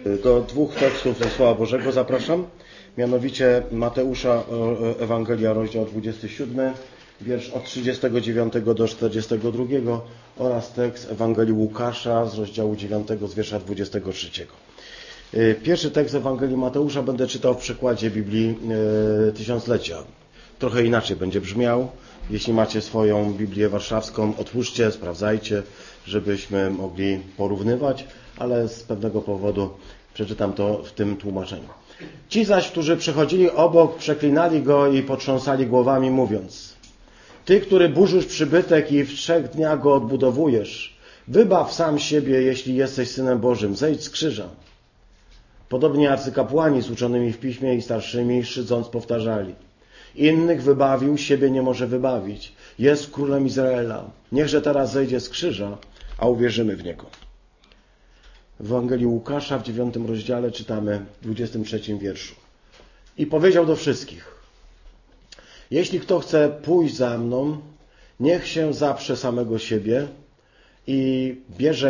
Do dwóch tekstów ze Słowa Bożego zapraszam, mianowicie Mateusza, Ewangelia, rozdział 27, wiersz od 39 do 42 oraz tekst Ewangelii Łukasza z rozdziału 9, z wiersza 23. Pierwszy tekst Ewangelii Mateusza będę czytał w przekładzie Biblii Tysiąclecia. Trochę inaczej będzie brzmiał. Jeśli macie swoją Biblię warszawską, otwórzcie, sprawdzajcie, żebyśmy mogli porównywać, ale z pewnego powodu przeczytam to w tym tłumaczeniu. Ci zaś, którzy przechodzili obok, przeklinali go i potrząsali głowami, mówiąc: Ty, który burzysz przybytek i w 3 dniach go odbudowujesz, wybaw sam siebie, jeśli jesteś Synem Bożym, zejdź z krzyża. Podobnie arcykapłani z uczonymi w piśmie i starszymi, szydząc, powtarzali: Innych wybawił, siebie nie może wybawić. Jest królem Izraela. Niechże teraz zejdzie z krzyża, a uwierzymy w Niego. W Ewangelii Łukasza w 9 rozdziale czytamy w 23 wierszu. I powiedział do wszystkich: Jeśli kto chce pójść za mną, niech się zaprze samego siebie i bierze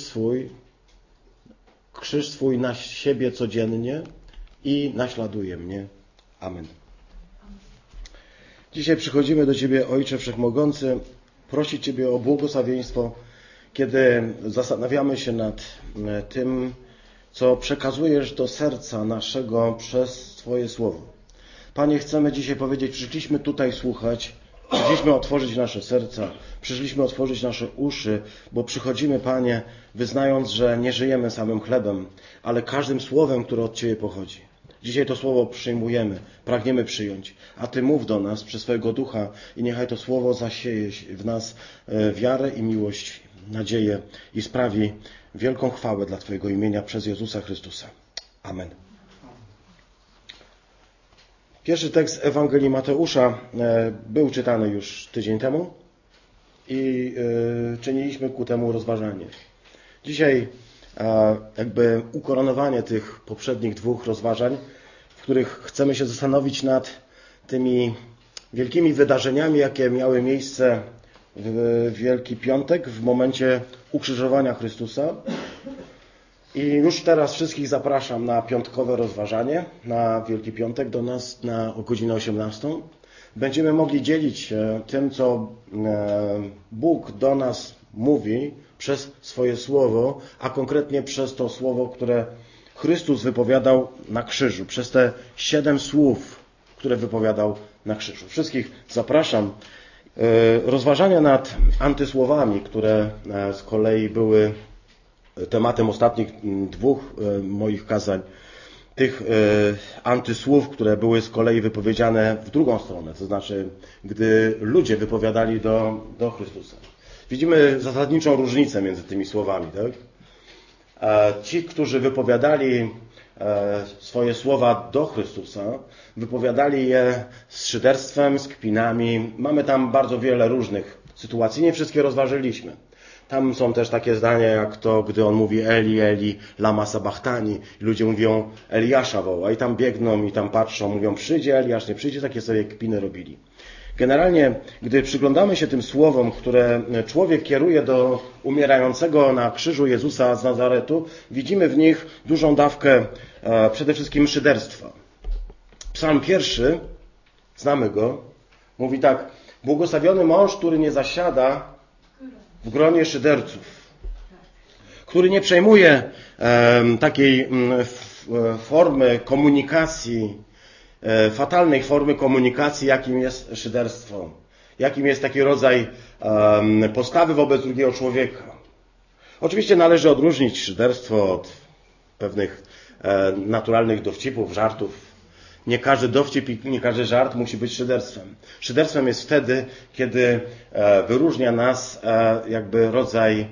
krzyż swój na siebie codziennie i naśladuje mnie. Amen. Dzisiaj przychodzimy do Ciebie, Ojcze Wszechmogący, prosić Ciebie o błogosławieństwo, kiedy zastanawiamy się nad tym, co przekazujesz do serca naszego przez Twoje słowo. Panie, chcemy dzisiaj powiedzieć, przyszliśmy tutaj słuchać, przyszliśmy otworzyć nasze serca, przyszliśmy otworzyć nasze uszy, bo przychodzimy, Panie, wyznając, że nie żyjemy samym chlebem, ale każdym słowem, które od Ciebie pochodzi. Dzisiaj to słowo przyjmujemy, pragniemy przyjąć, a Ty mów do nas przez swojego Ducha i niechaj to słowo zasieje w nas wiarę i miłość, nadzieję i sprawi wielką chwałę dla Twojego imienia przez Jezusa Chrystusa. Amen. Pierwszy tekst Ewangelii Mateusza był czytany już tydzień temu i czyniliśmy ku temu rozważanie. Dzisiaj jakby ukoronowanie tych poprzednich dwóch rozważań, w których chcemy się zastanowić nad tymi wielkimi wydarzeniami, jakie miały miejsce w Wielki Piątek, w momencie ukrzyżowania Chrystusa. I już teraz wszystkich zapraszam na piątkowe rozważanie, na Wielki Piątek do nas o godzinę 18. Będziemy mogli dzielić się tym, co Bóg do nas mówi przez swoje słowo, a konkretnie przez to słowo, które Chrystus wypowiadał na krzyżu, przez te 7 słów, które wypowiadał na krzyżu. Wszystkich zapraszam. Rozważania nad antysłowami, które z kolei były tematem ostatnich 2 moich kazań, tych antysłów, które były z kolei wypowiedziane w drugą stronę, to znaczy, gdy ludzie wypowiadali do Chrystusa. Widzimy zasadniczą różnicę między tymi słowami, tak? Ci, którzy wypowiadali swoje słowa do Chrystusa, wypowiadali je z szyderstwem, z kpinami. Mamy tam bardzo wiele różnych sytuacji, nie wszystkie rozważyliśmy. Tam są też takie zdania jak to, gdy on mówi Eli, Eli, lama sabachthani. Ludzie mówią Eliasza woła i tam biegną i tam patrzą, mówią przyjdzie Eliasz, nie przyjdzie, takie sobie kpiny robili. Generalnie, gdy przyglądamy się tym słowom, które człowiek kieruje do umierającego na krzyżu Jezusa z Nazaretu, widzimy w nich dużą dawkę przede wszystkim szyderstwa. Psalm 1, znamy go, mówi tak: błogosławiony mąż, który nie zasiada w gronie szyderców, który nie przejmuje takiej formy komunikacji, fatalnej formy komunikacji, jakim jest szyderstwo, jakim jest taki rodzaj postawy wobec drugiego człowieka. Oczywiście należy odróżnić szyderstwo od pewnych naturalnych dowcipów, żartów. Nie każdy dowcip i nie każdy żart musi być szyderstwem. Szyderstwem jest wtedy, kiedy wyróżnia nas jakby rodzaj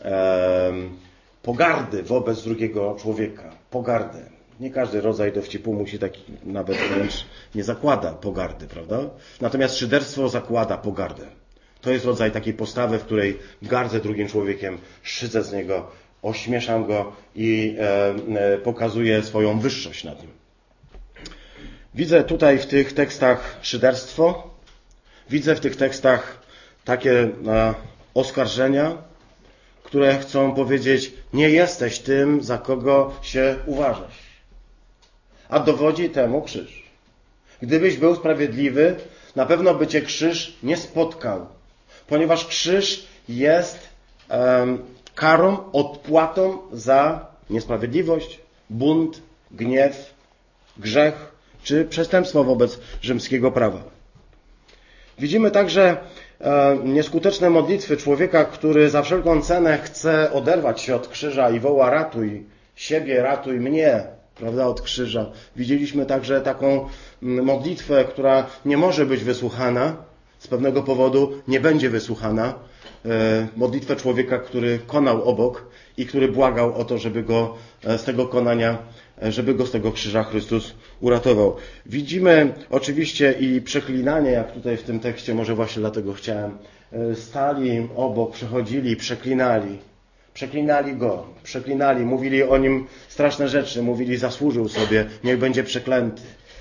pogardy wobec drugiego człowieka. Pogardy. Nie każdy rodzaj dowcipu musi taki nawet wręcz nie zakłada pogardy, prawda? Natomiast szyderstwo zakłada pogardę. To jest rodzaj takiej postawy, w której gardzę drugim człowiekiem, szydzę z niego, ośmieszam go i pokazuję swoją wyższość nad nim. Widzę tutaj w tych tekstach szyderstwo, widzę w tych tekstach takie oskarżenia, które chcą powiedzieć, nie jesteś tym, za kogo się uważasz. A dowodzi temu krzyż. Gdybyś był sprawiedliwy, na pewno by cię krzyż nie spotkał, ponieważ krzyż jest karą, odpłatą za niesprawiedliwość, bunt, gniew, grzech czy przestępstwo wobec rzymskiego prawa. Widzimy także nieskuteczne modlitwy człowieka, który za wszelką cenę chce oderwać się od krzyża i woła: ratuj siebie, ratuj mnie, prawda, od krzyża. Widzieliśmy także taką modlitwę, która nie może być wysłuchana, z pewnego powodu nie będzie wysłuchana. Modlitwę człowieka, który konał obok i który błagał o to, żeby go z tego konania, żeby go z tego krzyża Chrystus uratował. Widzimy oczywiście i przeklinanie, jak tutaj w tym tekście, może właśnie dlatego chciałem. Stali obok, przechodzili, przeklinali. Przeklinali go, przeklinali, mówili o nim straszne rzeczy, mówili: zasłużył sobie, niech będzie przeklęty.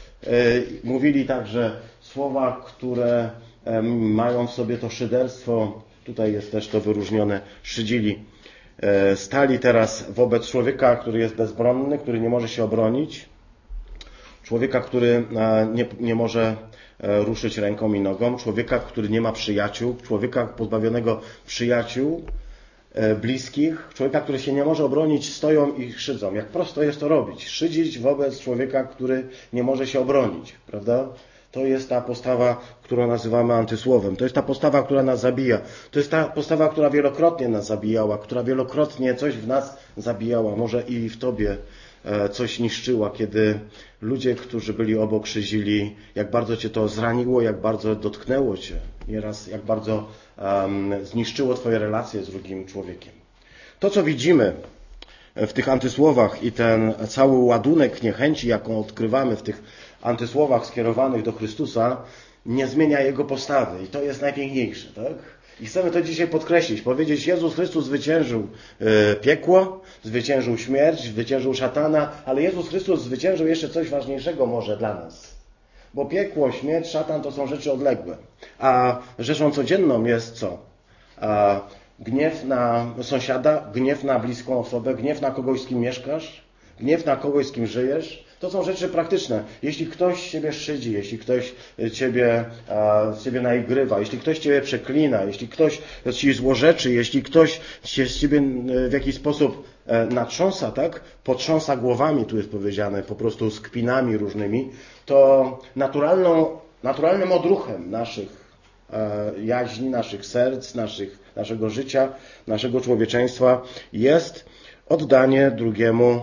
Mówili także słowa, które mają w sobie to szyderstwo. Tutaj jest też to wyróżnione, szydzili. Stali teraz wobec człowieka, który jest bezbronny, który nie może się obronić. Człowieka, który nie może ruszyć ręką i nogą. Człowieka, który nie ma przyjaciół. Człowieka pozbawionego przyjaciół bliskich. Człowieka, który się nie może obronić, stoją i szydzą. Jak prosto jest to robić. Szydzić wobec człowieka, który nie może się obronić. Prawda? To jest ta postawa, którą nazywamy antysłowem. To jest ta postawa, która nas zabija. To jest ta postawa, która wielokrotnie nas zabijała, która wielokrotnie coś w nas zabijała. Może i w tobie coś niszczyła, kiedy ludzie, którzy byli obok, szydzili, jak bardzo cię to zraniło, jak bardzo dotknęło cię. Nieraz jak bardzo zniszczyło twoje relacje z drugim człowiekiem. To, co widzimy w tych antysłowach i ten cały ładunek niechęci, jaką odkrywamy w tych antysłowach skierowanych do Chrystusa, nie zmienia Jego postawy. I to jest najpiękniejsze, tak? I chcemy to dzisiaj podkreślić, powiedzieć: Jezus Chrystus zwyciężył piekło, zwyciężył śmierć, zwyciężył szatana, ale Jezus Chrystus zwyciężył jeszcze coś ważniejszego może dla nas. Bo piekło, śmierć, szatan to są rzeczy odległe. A rzeczą codzienną jest co? Gniew na sąsiada, gniew na bliską osobę, gniew na kogoś, z kim mieszkasz, gniew na kogoś, z kim żyjesz. To są rzeczy praktyczne. Jeśli ktoś ciebie szydzi, jeśli ktoś ciebie naigrywa, jeśli ktoś ciebie przeklina, jeśli ktoś ci złorzeczy, jeśli ktoś się z ciebie w jakiś sposób natrząsa, tak? Potrząsa głowami, tu jest powiedziane, po prostu z kpinami różnymi, to naturalnym odruchem naszych jaźni, naszych serc, naszego życia, naszego człowieczeństwa jest oddanie drugiemu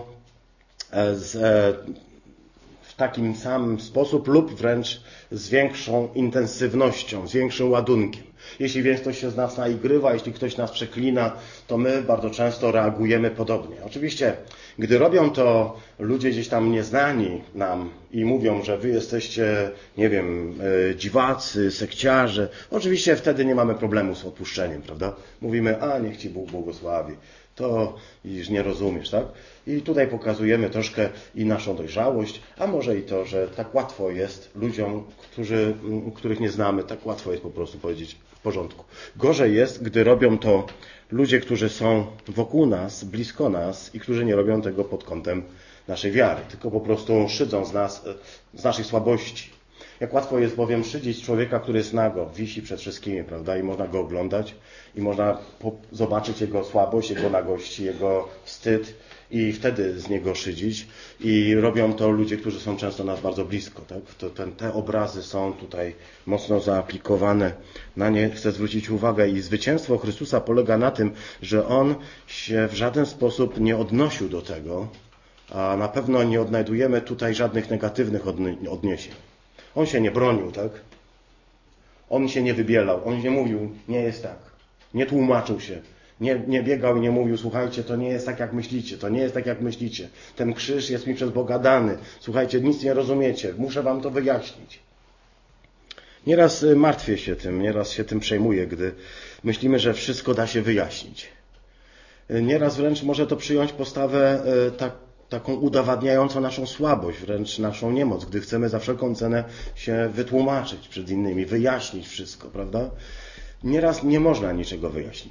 w takim samym sposób lub wręcz z większą intensywnością, z większym ładunkiem. Jeśli więc ktoś się z nas naigrywa, jeśli ktoś nas przeklina, to my bardzo często reagujemy podobnie. Oczywiście, gdy robią to ludzie gdzieś tam nieznani nam i mówią, że wy jesteście, nie wiem, dziwacy, sekciarze, oczywiście wtedy nie mamy problemu z odpuszczeniem, prawda? Mówimy: a niech Ci Bóg błogosławi. To już nie rozumiesz, tak? I tutaj pokazujemy troszkę i naszą dojrzałość, a może i to, że tak łatwo jest ludziom, których nie znamy, tak łatwo jest po prostu powiedzieć: w porządku. Gorzej jest, gdy robią to ludzie, którzy są wokół nas, blisko nas i którzy nie robią tego pod kątem naszej wiary, tylko po prostu szydzą z nas, z naszej słabości. Jak łatwo jest bowiem szydzić człowieka, który jest nago, wisi przed wszystkimi, prawda? I można go oglądać i można zobaczyć jego słabość, jego nagości, jego wstyd i wtedy z niego szydzić. I robią to ludzie, którzy są często nas bardzo blisko, tak? Te obrazy są tutaj mocno zaaplikowane. Na nie chcę zwrócić uwagę. I zwycięstwo Chrystusa polega na tym, że On się w żaden sposób nie odnosił do tego, a na pewno nie odnajdujemy tutaj żadnych negatywnych odniesień. On się nie bronił, tak? On się nie wybielał, on nie mówił: nie jest tak. Nie tłumaczył się, nie biegał i nie mówił: słuchajcie, to nie jest tak, jak myślicie, to nie jest tak, jak myślicie. Ten krzyż jest mi przez Boga dany. Słuchajcie, nic nie rozumiecie, muszę wam to wyjaśnić. Nieraz martwię się tym, nieraz się tym przejmuję, gdy myślimy, że wszystko da się wyjaśnić. Nieraz wręcz może to przyjąć postawę taką udowadniającą naszą słabość, wręcz naszą niemoc, gdy chcemy za wszelką cenę się wytłumaczyć przed innymi, wyjaśnić wszystko, prawda? Nieraz nie można niczego wyjaśnić.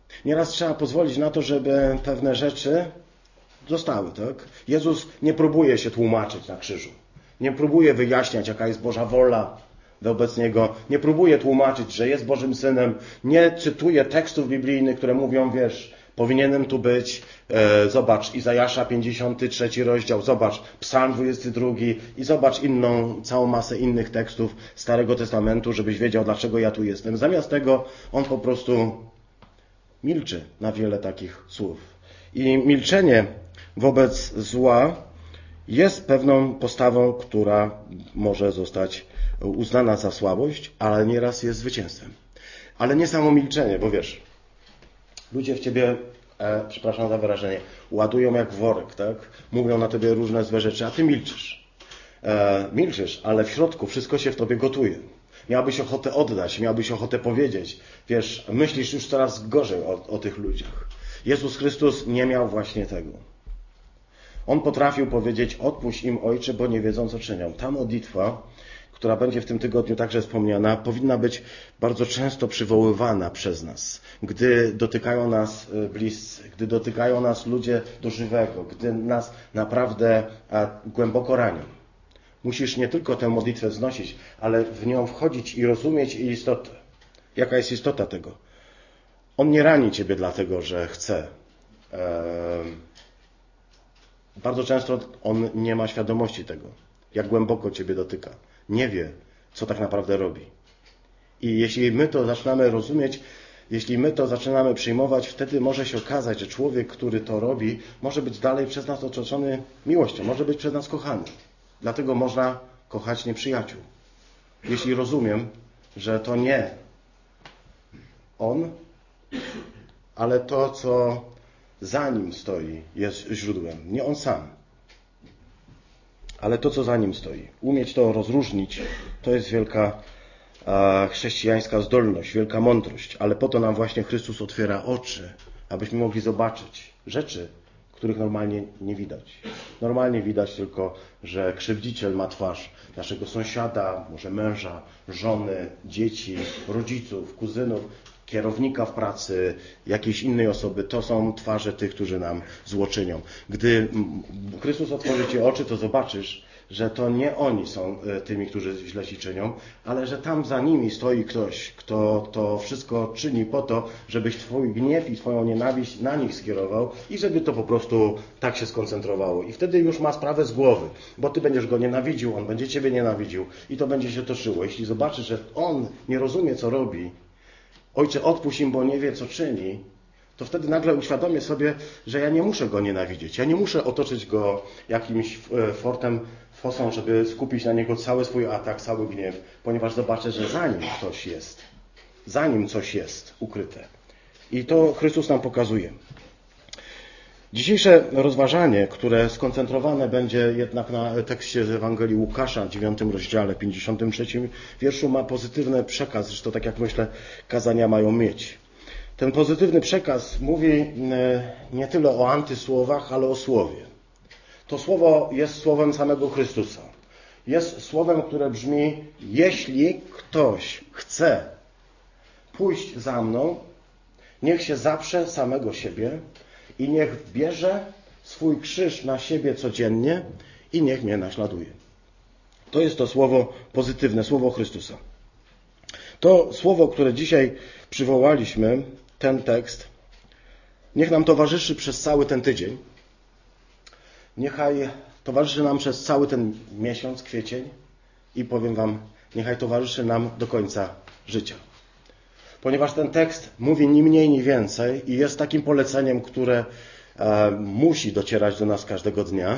Nieraz trzeba pozwolić na to, żeby pewne rzeczy zostały, tak? Jezus nie próbuje się tłumaczyć na krzyżu. Nie próbuje wyjaśniać, jaka jest Boża wola wobec Niego. Nie próbuje tłumaczyć, że jest Bożym Synem. Nie cytuje tekstów biblijnych, które mówią, wiesz, powinienem tu być. Zobacz, Izajasza 53 rozdział. Zobacz, Psalm 22 i zobacz całą masę innych tekstów Starego Testamentu, żebyś wiedział, dlaczego ja tu jestem. Zamiast tego on po prostu milczy na wiele takich słów. I milczenie wobec zła jest pewną postawą, która może zostać uznana za słabość, ale nieraz jest zwycięstwem. Ale nie samo milczenie, bo wiesz, ludzie w ciebie, przepraszam za wyrażenie, ładują jak worek, tak? Mówią na tobie różne złe rzeczy, a ty milczysz. Milczysz, ale w środku wszystko się w tobie gotuje. Miałbyś ochotę oddać, miałbyś ochotę powiedzieć. Wiesz, myślisz już coraz gorzej o tych ludziach. Jezus Chrystus nie miał właśnie tego. On potrafił powiedzieć, odpuść im, Ojcze, bo nie wiedzą, co czynią. Ta modlitwa, która będzie w tym tygodniu także wspomniana, powinna być bardzo często przywoływana przez nas. Gdy dotykają nas bliscy, gdy dotykają nas ludzie do żywego, gdy nas naprawdę głęboko ranią. Musisz nie tylko tę modlitwę wznosić, ale w nią wchodzić i rozumieć jej istotę. Jaka jest istota tego? On nie rani ciebie dlatego, że chce. Bardzo często on nie ma świadomości tego, jak głęboko ciebie dotyka. Nie wie, co tak naprawdę robi. I jeśli my to zaczynamy rozumieć, jeśli my to zaczynamy przyjmować, wtedy może się okazać, że człowiek, który to robi, może być dalej przez nas otoczony miłością, może być przez nas kochany. Dlatego można kochać nieprzyjaciół. Jeśli rozumiem, że to nie on, ale to, co za nim stoi, jest źródłem. Nie on sam, ale to, co za nim stoi. Umieć to rozróżnić, to jest wielka chrześcijańska zdolność, wielka mądrość. Ale po to nam właśnie Chrystus otwiera oczy, abyśmy mogli zobaczyć rzeczy, których normalnie nie widać. Normalnie widać tylko, że krzywdziciel ma twarz naszego sąsiada, może męża, żony, dzieci, rodziców, kuzynów, kierownika w pracy, jakiejś innej osoby. To są twarze tych, którzy nam zło czynią. Gdy Chrystus otworzy ci oczy, to zobaczysz, że to nie oni są tymi, którzy źle ci czynią, ale że tam za nimi stoi ktoś, kto to wszystko czyni po to, żebyś twój gniew i twoją nienawiść na nich skierował i żeby to po prostu tak się skoncentrowało. I wtedy już ma sprawę z głowy, bo ty będziesz go nienawidził, on będzie ciebie nienawidził i to będzie się toczyło. Jeśli zobaczysz, że on nie rozumie, co robi, Ojcze, odpuść im, bo nie wie, co czyni, to wtedy nagle uświadomię sobie, że ja nie muszę go nienawidzieć. Ja nie muszę otoczyć go jakimś fortem, fosą, żeby skupić na niego cały swój atak, cały gniew, ponieważ zobaczę, że za nim ktoś jest. Za nim coś jest ukryte. I to Chrystus nam pokazuje. Dzisiejsze rozważanie, które skoncentrowane będzie jednak na tekście z Ewangelii Łukasza, 9 rozdziale, 53 wierszu, ma pozytywny przekaz, zresztą tak jak myślę, kazania mają mieć. Ten pozytywny przekaz mówi nie tyle o antysłowach, ale o słowie. To słowo jest słowem samego Chrystusa. Jest słowem, które brzmi, jeśli ktoś chce pójść za mną, niech się zaprze samego siebie i niech bierze swój krzyż na siebie codziennie i niech mnie naśladuje. To jest to słowo pozytywne, słowo Chrystusa. To słowo, które dzisiaj przywołaliśmy, ten tekst, niech nam towarzyszy przez cały ten tydzień. Niechaj towarzyszy nam przez cały ten miesiąc, kwiecień i powiem wam, niechaj towarzyszy nam do końca życia. Ponieważ ten tekst mówi ni mniej, ni więcej i jest takim poleceniem, które musi docierać do nas każdego dnia,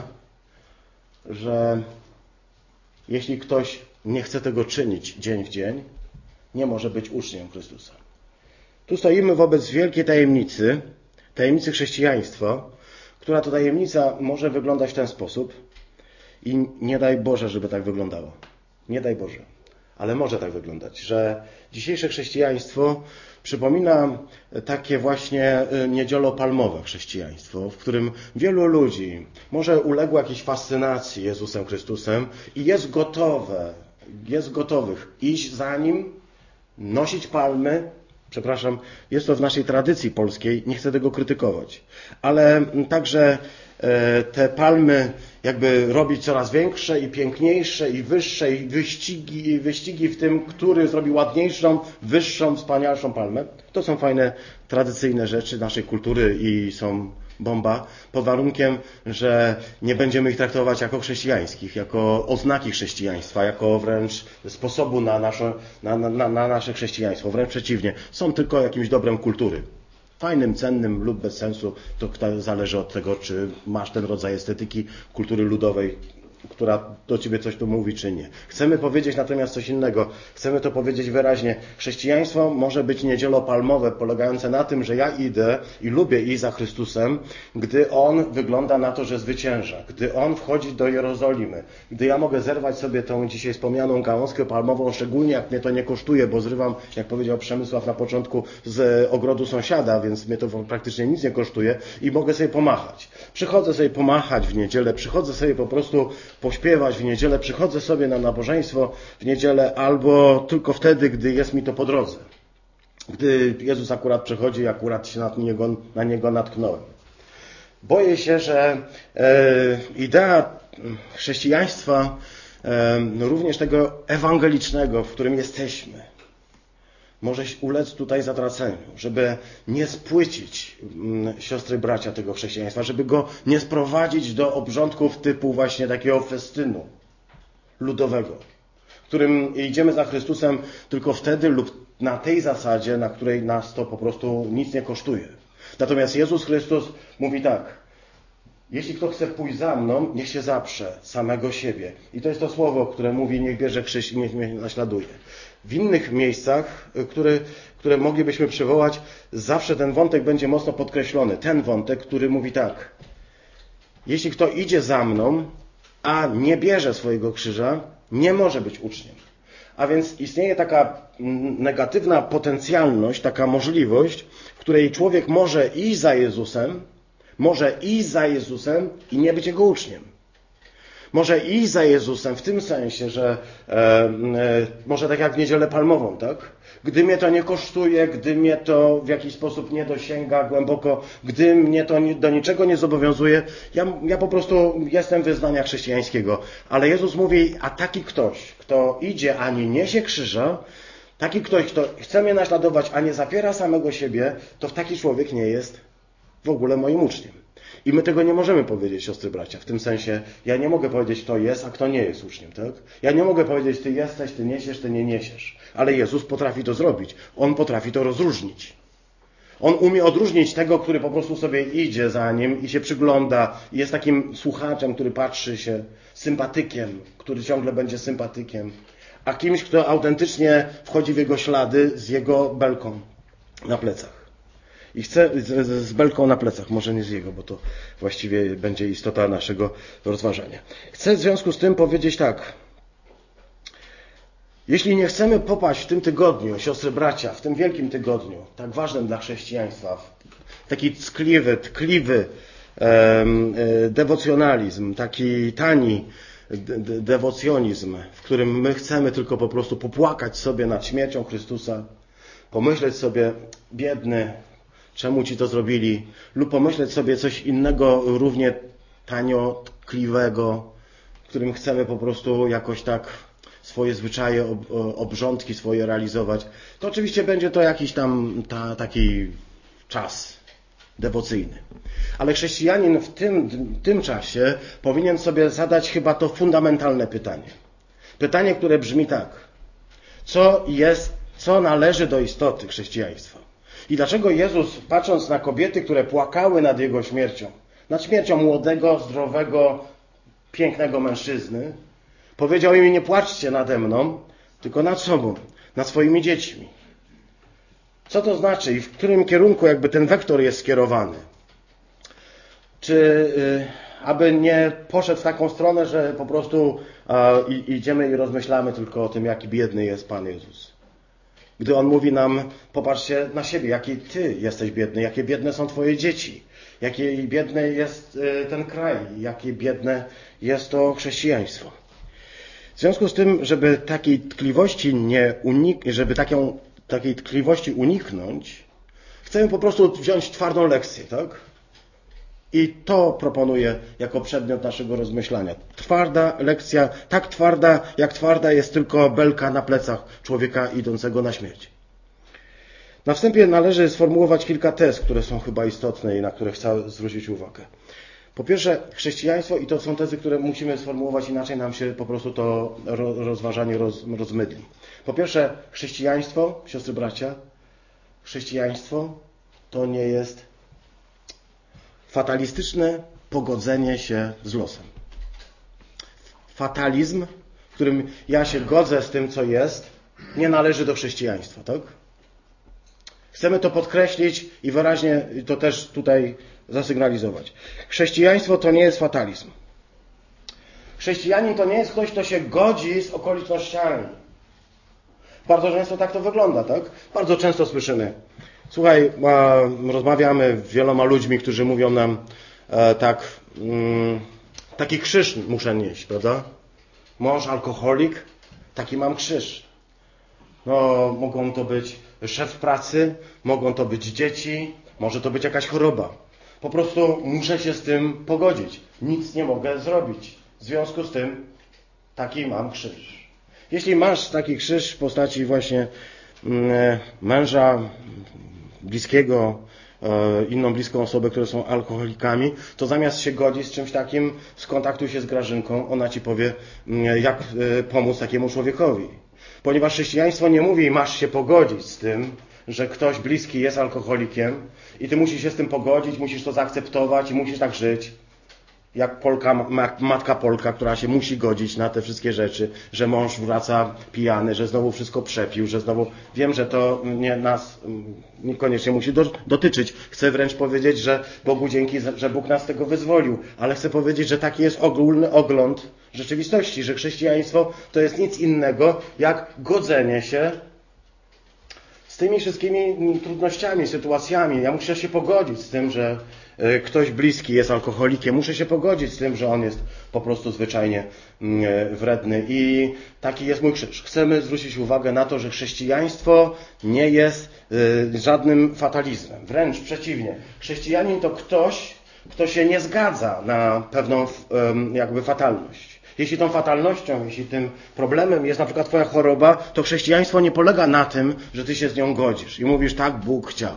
że jeśli ktoś nie chce tego czynić dzień w dzień, nie może być uczniem Chrystusa. Tu stoimy wobec wielkiej tajemnicy, tajemnicy chrześcijaństwa, która to tajemnica może wyglądać w ten sposób i nie daj Boże, żeby tak wyglądało. Nie daj Boże. Ale może tak wyglądać, że dzisiejsze chrześcijaństwo przypomina takie właśnie niedzielopalmowe chrześcijaństwo, w którym wielu ludzi może uległo jakiejś fascynacji Jezusem Chrystusem i jest gotowych iść za Nim, nosić palmy Przepraszam, jest to w naszej tradycji polskiej, nie chcę tego krytykować. Ale także te palmy jakby robić coraz większe i piękniejsze i wyższe i wyścigi w tym, który zrobi ładniejszą, wyższą, wspanialszą palmę. To są fajne, tradycyjne rzeczy naszej kultury i są bomba, pod warunkiem, że nie będziemy ich traktować jako chrześcijańskich, jako oznaki chrześcijaństwa, jako wręcz sposobu na nasze chrześcijaństwo. Wręcz przeciwnie, są tylko jakimś dobrem kultury. Fajnym, cennym lub bez sensu, to zależy od tego, czy masz ten rodzaj estetyki kultury ludowej, która do ciebie coś tu mówi, czy nie. Chcemy powiedzieć natomiast coś innego. Chcemy to powiedzieć wyraźnie. Chrześcijaństwo może być niedzielopalmowe, polegające na tym, że ja idę i lubię iść za Chrystusem, gdy On wygląda na to, że zwycięża. Gdy On wchodzi do Jerozolimy. Gdy ja mogę zerwać sobie tą dzisiaj wspomnianą gałązkę palmową, szczególnie jak mnie to nie kosztuje, bo zrywam, jak powiedział Przemysław na początku, z ogrodu sąsiada, więc mnie to praktycznie nic nie kosztuje i mogę sobie pomachać. Przychodzę sobie pomachać w niedzielę, przychodzę sobie po prostu pośpiewać w niedzielę, przychodzę sobie na nabożeństwo w niedzielę albo tylko wtedy, gdy jest mi to po drodze. Gdy Jezus akurat przechodzi i akurat się na Niego natknąłem. Boję się, że idea chrześcijaństwa, również tego ewangelicznego, w którym jesteśmy, może ulec tutaj zatraceniu, żeby nie spłycić siostry, bracia tego chrześcijaństwa, żeby go nie sprowadzić do obrządków typu właśnie takiego festynu ludowego, w którym idziemy za Chrystusem tylko wtedy lub na tej zasadzie, na której nas to po prostu nic nie kosztuje. Natomiast Jezus Chrystus mówi tak: jeśli kto chce pójść za mną, niech się zaprze samego siebie. I to jest to słowo, które mówi, niech bierze krzyż i niech mnie naśladuje. W innych miejscach, które moglibyśmy przywołać, zawsze ten wątek będzie mocno podkreślony. Ten wątek, który mówi tak: jeśli kto idzie za mną, a nie bierze swojego krzyża, nie może być uczniem. A więc istnieje taka negatywna potencjalność, taka możliwość, w której człowiek może iść za Jezusem i nie być Jego uczniem. Może iść za Jezusem w tym sensie, że może tak jak w Niedzielę Palmową, tak? Gdy mnie to nie kosztuje, gdy mnie to w jakiś sposób nie dosięga głęboko, gdy mnie to do niczego nie zobowiązuje, ja po prostu jestem wyznania chrześcijańskiego. Ale Jezus mówi, a taki ktoś, kto idzie, a nie niesie krzyża, taki ktoś, kto chce mnie naśladować, a nie zapiera samego siebie, to taki człowiek nie jest w ogóle moim uczniem. I my tego nie możemy powiedzieć, siostry, bracia. W tym sensie, ja nie mogę powiedzieć, kto jest, a kto nie jest uczniem, tak? Ja nie mogę powiedzieć, ty jesteś, ty niesiesz, ty nie niesiesz. Ale Jezus potrafi to zrobić. On potrafi to rozróżnić. On umie odróżnić tego, który po prostu sobie idzie za Nim i się przygląda i jest takim słuchaczem, który patrzy się, sympatykiem, który ciągle będzie sympatykiem, a kimś, kto autentycznie wchodzi w Jego ślady z Jego belką na plecach. I chcę z belką na plecach, może nie z jego, bo to właściwie będzie istota naszego rozważania. Chcę w związku z tym powiedzieć tak. Jeśli nie chcemy popaść w tym tygodniu, siostry, bracia, w tym wielkim tygodniu, tak ważnym dla chrześcijaństwa, w taki tkliwy dewocjonalizm, taki tani dewocjonizm, w którym my chcemy tylko po prostu popłakać sobie nad śmiercią Chrystusa, pomyśleć sobie, biedny, czemu ci to zrobili? Lub pomyśleć sobie coś innego, równie tanio, tkliwego, w którym chcemy po prostu jakoś tak swoje zwyczaje, obrządki swoje realizować. To oczywiście będzie to jakiś tam taki czas dewocyjny. Ale chrześcijanin w tym czasie powinien sobie zadać chyba to fundamentalne pytanie. Pytanie, które brzmi tak. Co należy do istoty chrześcijaństwa? I dlaczego Jezus, patrząc na kobiety, które płakały nad Jego śmiercią, nad śmiercią młodego, zdrowego, pięknego mężczyzny, powiedział im: nie płaczcie nade mną, tylko nad sobą, nad swoimi dziećmi. Co to znaczy i w którym kierunku jakby ten wektor jest skierowany? Czy aby nie poszedł w taką stronę, że po prostu idziemy i rozmyślamy tylko o tym, jaki biedny jest Pan Jezus? Gdy On mówi nam, popatrzcie na siebie, jaki Ty jesteś biedny, jakie biedne są Twoje dzieci, jakie biedny jest ten kraj, jakie biedne jest to chrześcijaństwo. W związku z tym, żeby takiej tkliwości żeby takiej tkliwości uniknąć, chcemy po prostu wziąć twardą lekcję, tak? I to proponuję jako przedmiot naszego rozmyślania. Twarda lekcja, tak twarda, jak twarda jest tylko belka na plecach człowieka idącego na śmierć. Na wstępie należy sformułować kilka tez, które są chyba istotne i na które chcę zwrócić uwagę. Po pierwsze, chrześcijaństwo, i to są tezy, które musimy sformułować, inaczej nam się po prostu to rozważanie rozmydli. Po pierwsze, chrześcijaństwo, siostry, bracia, chrześcijaństwo to nie jest fatalistyczne pogodzenie się z losem. Fatalizm, w którym ja się godzę z tym, co jest, nie należy do chrześcijaństwa, tak? Chcemy to podkreślić i wyraźnie to też tutaj zasygnalizować. Chrześcijaństwo to nie jest fatalizm. Chrześcijanin to nie jest ktoś, kto się godzi z okolicznościami. Bardzo często tak to wygląda, tak? Bardzo często słyszymy. Słuchaj, rozmawiamy z wieloma ludźmi, którzy mówią nam taki krzyż muszę nieść, prawda? Mąż alkoholik, taki mam krzyż. No, mogą to być szef pracy, mogą to być dzieci, może to być jakaś choroba. Po prostu muszę się z tym pogodzić. Nic nie mogę zrobić. W związku z tym taki mam krzyż. Jeśli masz taki krzyż w postaci właśnie męża, bliskiego, inną bliską osobę, które są alkoholikami, to zamiast się godzić z czymś takim, skontaktuj się z Grażynką, ona ci powie, jak pomóc takiemu człowiekowi. Ponieważ chrześcijaństwo nie mówi, masz się pogodzić z tym, że ktoś bliski jest alkoholikiem i ty musisz się z tym pogodzić, musisz to zaakceptować i musisz tak żyć. Jak matka Polka, która się musi godzić na te wszystkie rzeczy, że mąż wraca pijany, że znowu wszystko przepił, że znowu... Wiem, że to nas niekoniecznie musi dotyczyć. Chcę wręcz powiedzieć, że Bogu dzięki, że Bóg nas z tego wyzwolił. Ale chcę powiedzieć, że taki jest ogólny ogląd rzeczywistości, że chrześcijaństwo to jest nic innego jak godzenie się z tymi wszystkimi trudnościami, sytuacjami. Ja muszę się pogodzić z tym, że ktoś bliski jest alkoholikiem. Muszę się pogodzić z tym, że on jest po prostu zwyczajnie wredny. I taki jest mój krzyż. Chcemy zwrócić uwagę na to, że chrześcijaństwo nie jest żadnym fatalizmem. Wręcz przeciwnie. Chrześcijanin to ktoś, kto się nie zgadza na pewną jakby fatalność. Jeśli tą fatalnością, jeśli tym problemem jest na przykład twoja choroba, to chrześcijaństwo nie polega na tym, że ty się z nią godzisz i mówisz, tak Bóg chciał.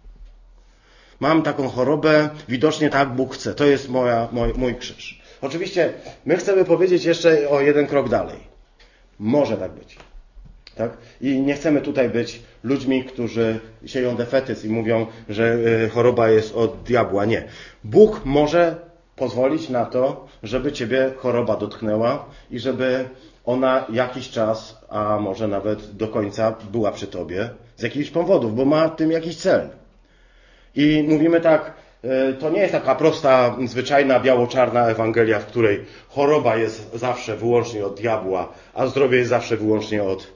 Mam taką chorobę, widocznie tak Bóg chce. To jest mój krzyż. Oczywiście my chcemy powiedzieć jeszcze o jeden krok dalej. Może tak być. Tak? I nie chcemy tutaj być ludźmi, którzy sieją defetyzm i mówią, że choroba jest od diabła. Nie. Bóg może pozwolić na to, żeby ciebie choroba dotknęła i żeby ona jakiś czas, a może nawet do końca była przy tobie z jakichś powodów, bo ma w tym jakiś cel. I mówimy tak, to nie jest taka prosta, zwyczajna, biało-czarna Ewangelia, w której choroba jest zawsze wyłącznie od diabła, a zdrowie jest zawsze wyłącznie od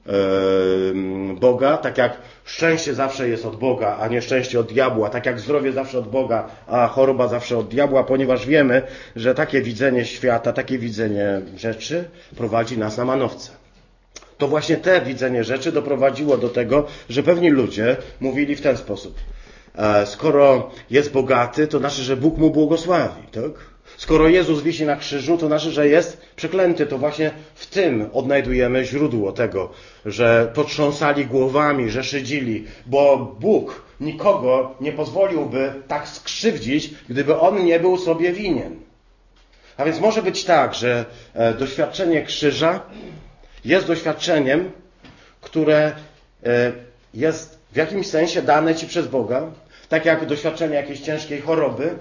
Boga, tak jak szczęście zawsze jest od Boga, a nieszczęście od diabła, tak jak zdrowie zawsze od Boga, a choroba zawsze od diabła, ponieważ wiemy, że takie widzenie świata, takie widzenie rzeczy prowadzi nas na manowce. To właśnie te widzenie rzeczy doprowadziło do tego, że pewni ludzie mówili w ten sposób. Skoro jest bogaty, to znaczy, że Bóg mu błogosławi, tak? Skoro Jezus wisi na krzyżu, to znaczy, że jest przeklęty. To właśnie w tym odnajdujemy źródło tego, że potrząsali głowami, że szydzili, bo Bóg nikogo nie pozwoliłby tak skrzywdzić, gdyby on nie był sobie winien. A więc może być tak, że doświadczenie krzyża jest doświadczeniem, które jest w jakimś sensie dane ci przez Boga, tak jak doświadczenie jakiejś ciężkiej choroby.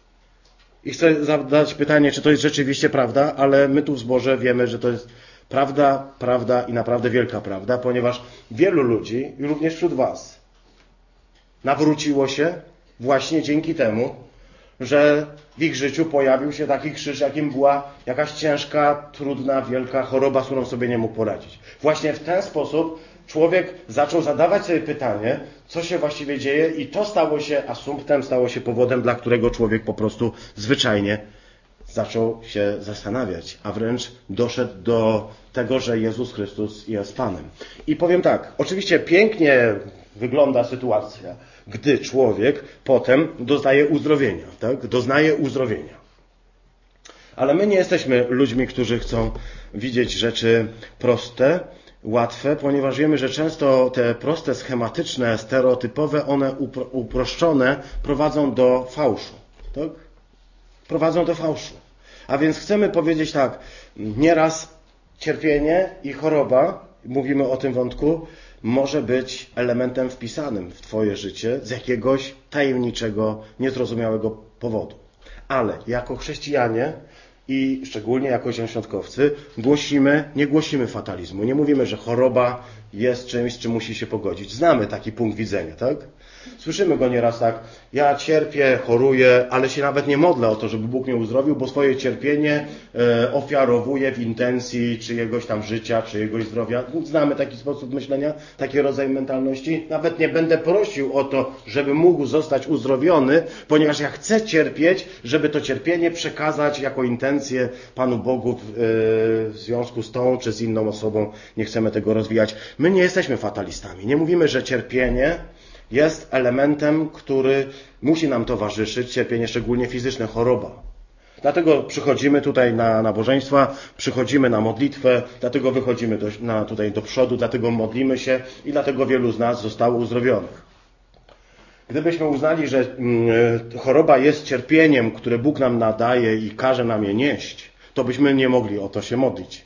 I chcę zadać pytanie, czy to jest rzeczywiście prawda, ale my tu w zborze wiemy, że to jest prawda i naprawdę wielka prawda, ponieważ wielu ludzi, i również wśród was, nawróciło się właśnie dzięki temu, że w ich życiu pojawił się taki krzyż, jakim była jakaś ciężka, trudna, wielka choroba, z którą sobie nie mógł poradzić. Właśnie w ten sposób człowiek zaczął zadawać sobie pytanie, co się właściwie dzieje, i to stało się asumptem, stało się powodem, dla którego człowiek po prostu zwyczajnie zaczął się zastanawiać, a wręcz doszedł do tego, że Jezus Chrystus jest Panem. I powiem tak, oczywiście pięknie wygląda sytuacja, gdy człowiek potem doznaje uzdrowienia, tak? Doznaje uzdrowienia. Ale my nie jesteśmy ludźmi, którzy chcą widzieć rzeczy proste, łatwe, ponieważ wiemy, że często te proste, schematyczne, stereotypowe, one uproszczone prowadzą do fałszu. Tak? Prowadzą do fałszu. A więc chcemy powiedzieć tak, nieraz cierpienie i choroba, mówimy o tym wątku, może być elementem wpisanym w Twoje życie z jakiegoś tajemniczego, niezrozumiałego powodu. Ale jako chrześcijanie i szczególnie jako zielonoświątkowcy nie głosimy fatalizmu. Nie mówimy, że choroba jest czymś, z czym musi się pogodzić. Znamy taki punkt widzenia, tak? Słyszymy go nieraz tak, ja cierpię, choruję, ale się nawet nie modlę o to, żeby Bóg mnie uzdrowił, bo swoje cierpienie ofiarowuję w intencji czyjegoś tam życia, czyjegoś zdrowia. Znamy taki sposób myślenia, taki rodzaj mentalności. Nawet nie będę prosił o to, żeby mógł zostać uzdrowiony, ponieważ ja chcę cierpieć, żeby to cierpienie przekazać jako intencję Panu Bogu w związku z tą czy z inną osobą. Nie chcemy tego rozwijać. My nie jesteśmy fatalistami. Nie mówimy, że cierpienie jest elementem, który musi nam towarzyszyć, cierpienie szczególnie fizyczne, choroba. Dlatego przychodzimy tutaj na nabożeństwa, przychodzimy na modlitwę, dlatego wychodzimy tutaj do przodu, dlatego modlimy się i dlatego wielu z nas zostało uzdrowionych. Gdybyśmy uznali, że choroba jest cierpieniem, które Bóg nam nadaje i każe nam je nieść, to byśmy nie mogli o to się modlić.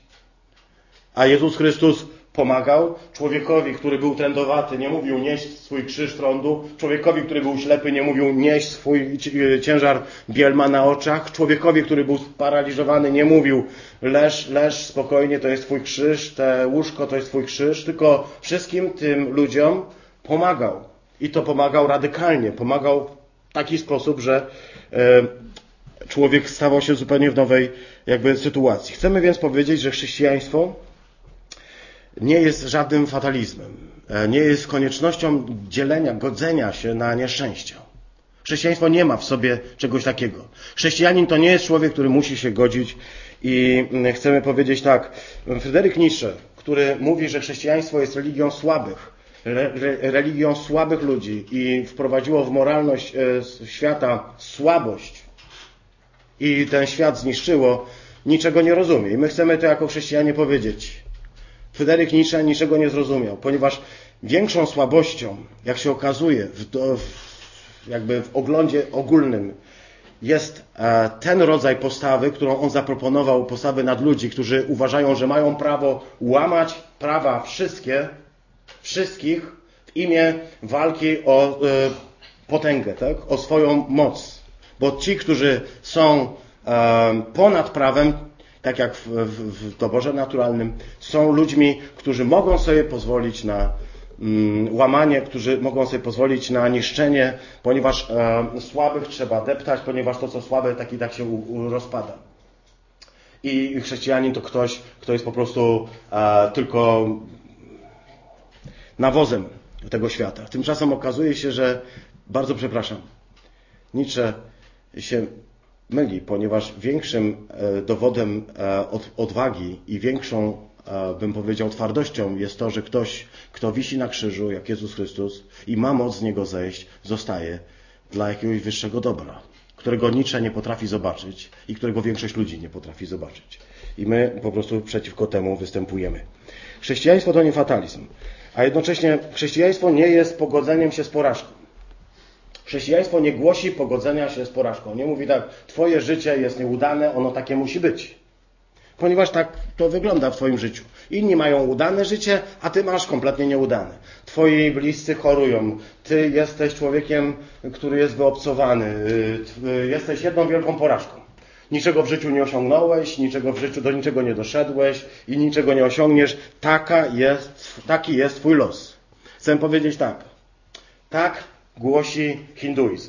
A Jezus Chrystus pomagał człowiekowi, który był trędowaty, nie mówił nieść swój krzyż trądu. Człowiekowi, który był ślepy, nie mówił nieść swój ciężar bielma na oczach. Człowiekowi, który był sparaliżowany, nie mówił leż spokojnie, to jest twój krzyż, te łóżko to jest twój krzyż. Tylko wszystkim tym ludziom pomagał. I to pomagał radykalnie. Pomagał w taki sposób, że człowiek stawał się zupełnie w nowej sytuacji. Chcemy więc powiedzieć, że chrześcijaństwo nie jest żadnym fatalizmem. Nie jest koniecznością godzenia się na nieszczęścia. Chrześcijaństwo nie ma w sobie czegoś takiego. Chrześcijanin to nie jest człowiek, który musi się godzić i chcemy powiedzieć tak. Fryderyk Nietzsche, który mówi, że chrześcijaństwo jest religią słabych, religią słabych ludzi i wprowadziło w moralność świata słabość i ten świat zniszczyło, niczego nie rozumie. I my chcemy to jako chrześcijanie powiedzieć. Fryderyk Nietzsche niczego nie zrozumiał, ponieważ większą słabością, jak się okazuje w oglądzie ogólnym, jest ten rodzaj postawy, którą on zaproponował, postawy nad ludzi, którzy uważają, że mają prawo łamać prawa wszystkich w imię walki o potęgę, tak? O swoją moc. Bo ci, którzy są ponad prawem, tak jak w doborze naturalnym, są ludźmi, którzy mogą sobie pozwolić na łamanie, którzy mogą sobie pozwolić na niszczenie, ponieważ słabych trzeba deptać, ponieważ to, co słabe, tak i tak się rozpada. I chrześcijanin to ktoś, kto jest po prostu tylko nawozem tego świata. Tymczasem okazuje się, że, bardzo przepraszam, Nietzsche się myli, ponieważ większym dowodem odwagi i większą, bym powiedział, twardością jest to, że ktoś, kto wisi na krzyżu, jak Jezus Chrystus i ma moc z Niego zejść, zostaje dla jakiegoś wyższego dobra, którego Nietzsche nie potrafi zobaczyć i którego większość ludzi nie potrafi zobaczyć. I my po prostu przeciwko temu występujemy. Chrześcijaństwo to nie fatalizm, a jednocześnie chrześcijaństwo nie jest pogodzeniem się z porażką. Chrześcijaństwo nie głosi pogodzenia się z porażką. Nie mówi tak, twoje życie jest nieudane, ono takie musi być. Ponieważ tak to wygląda w twoim życiu. Inni mają udane życie, a ty masz kompletnie nieudane. Twoi bliscy chorują. Ty jesteś człowiekiem, który jest wyobcowany. Jesteś jedną wielką porażką. Niczego w życiu nie osiągnąłeś, do niczego nie doszedłeś i niczego nie osiągniesz. Taki jest twój los. Chcę powiedzieć tak. Tak głosi hinduizm.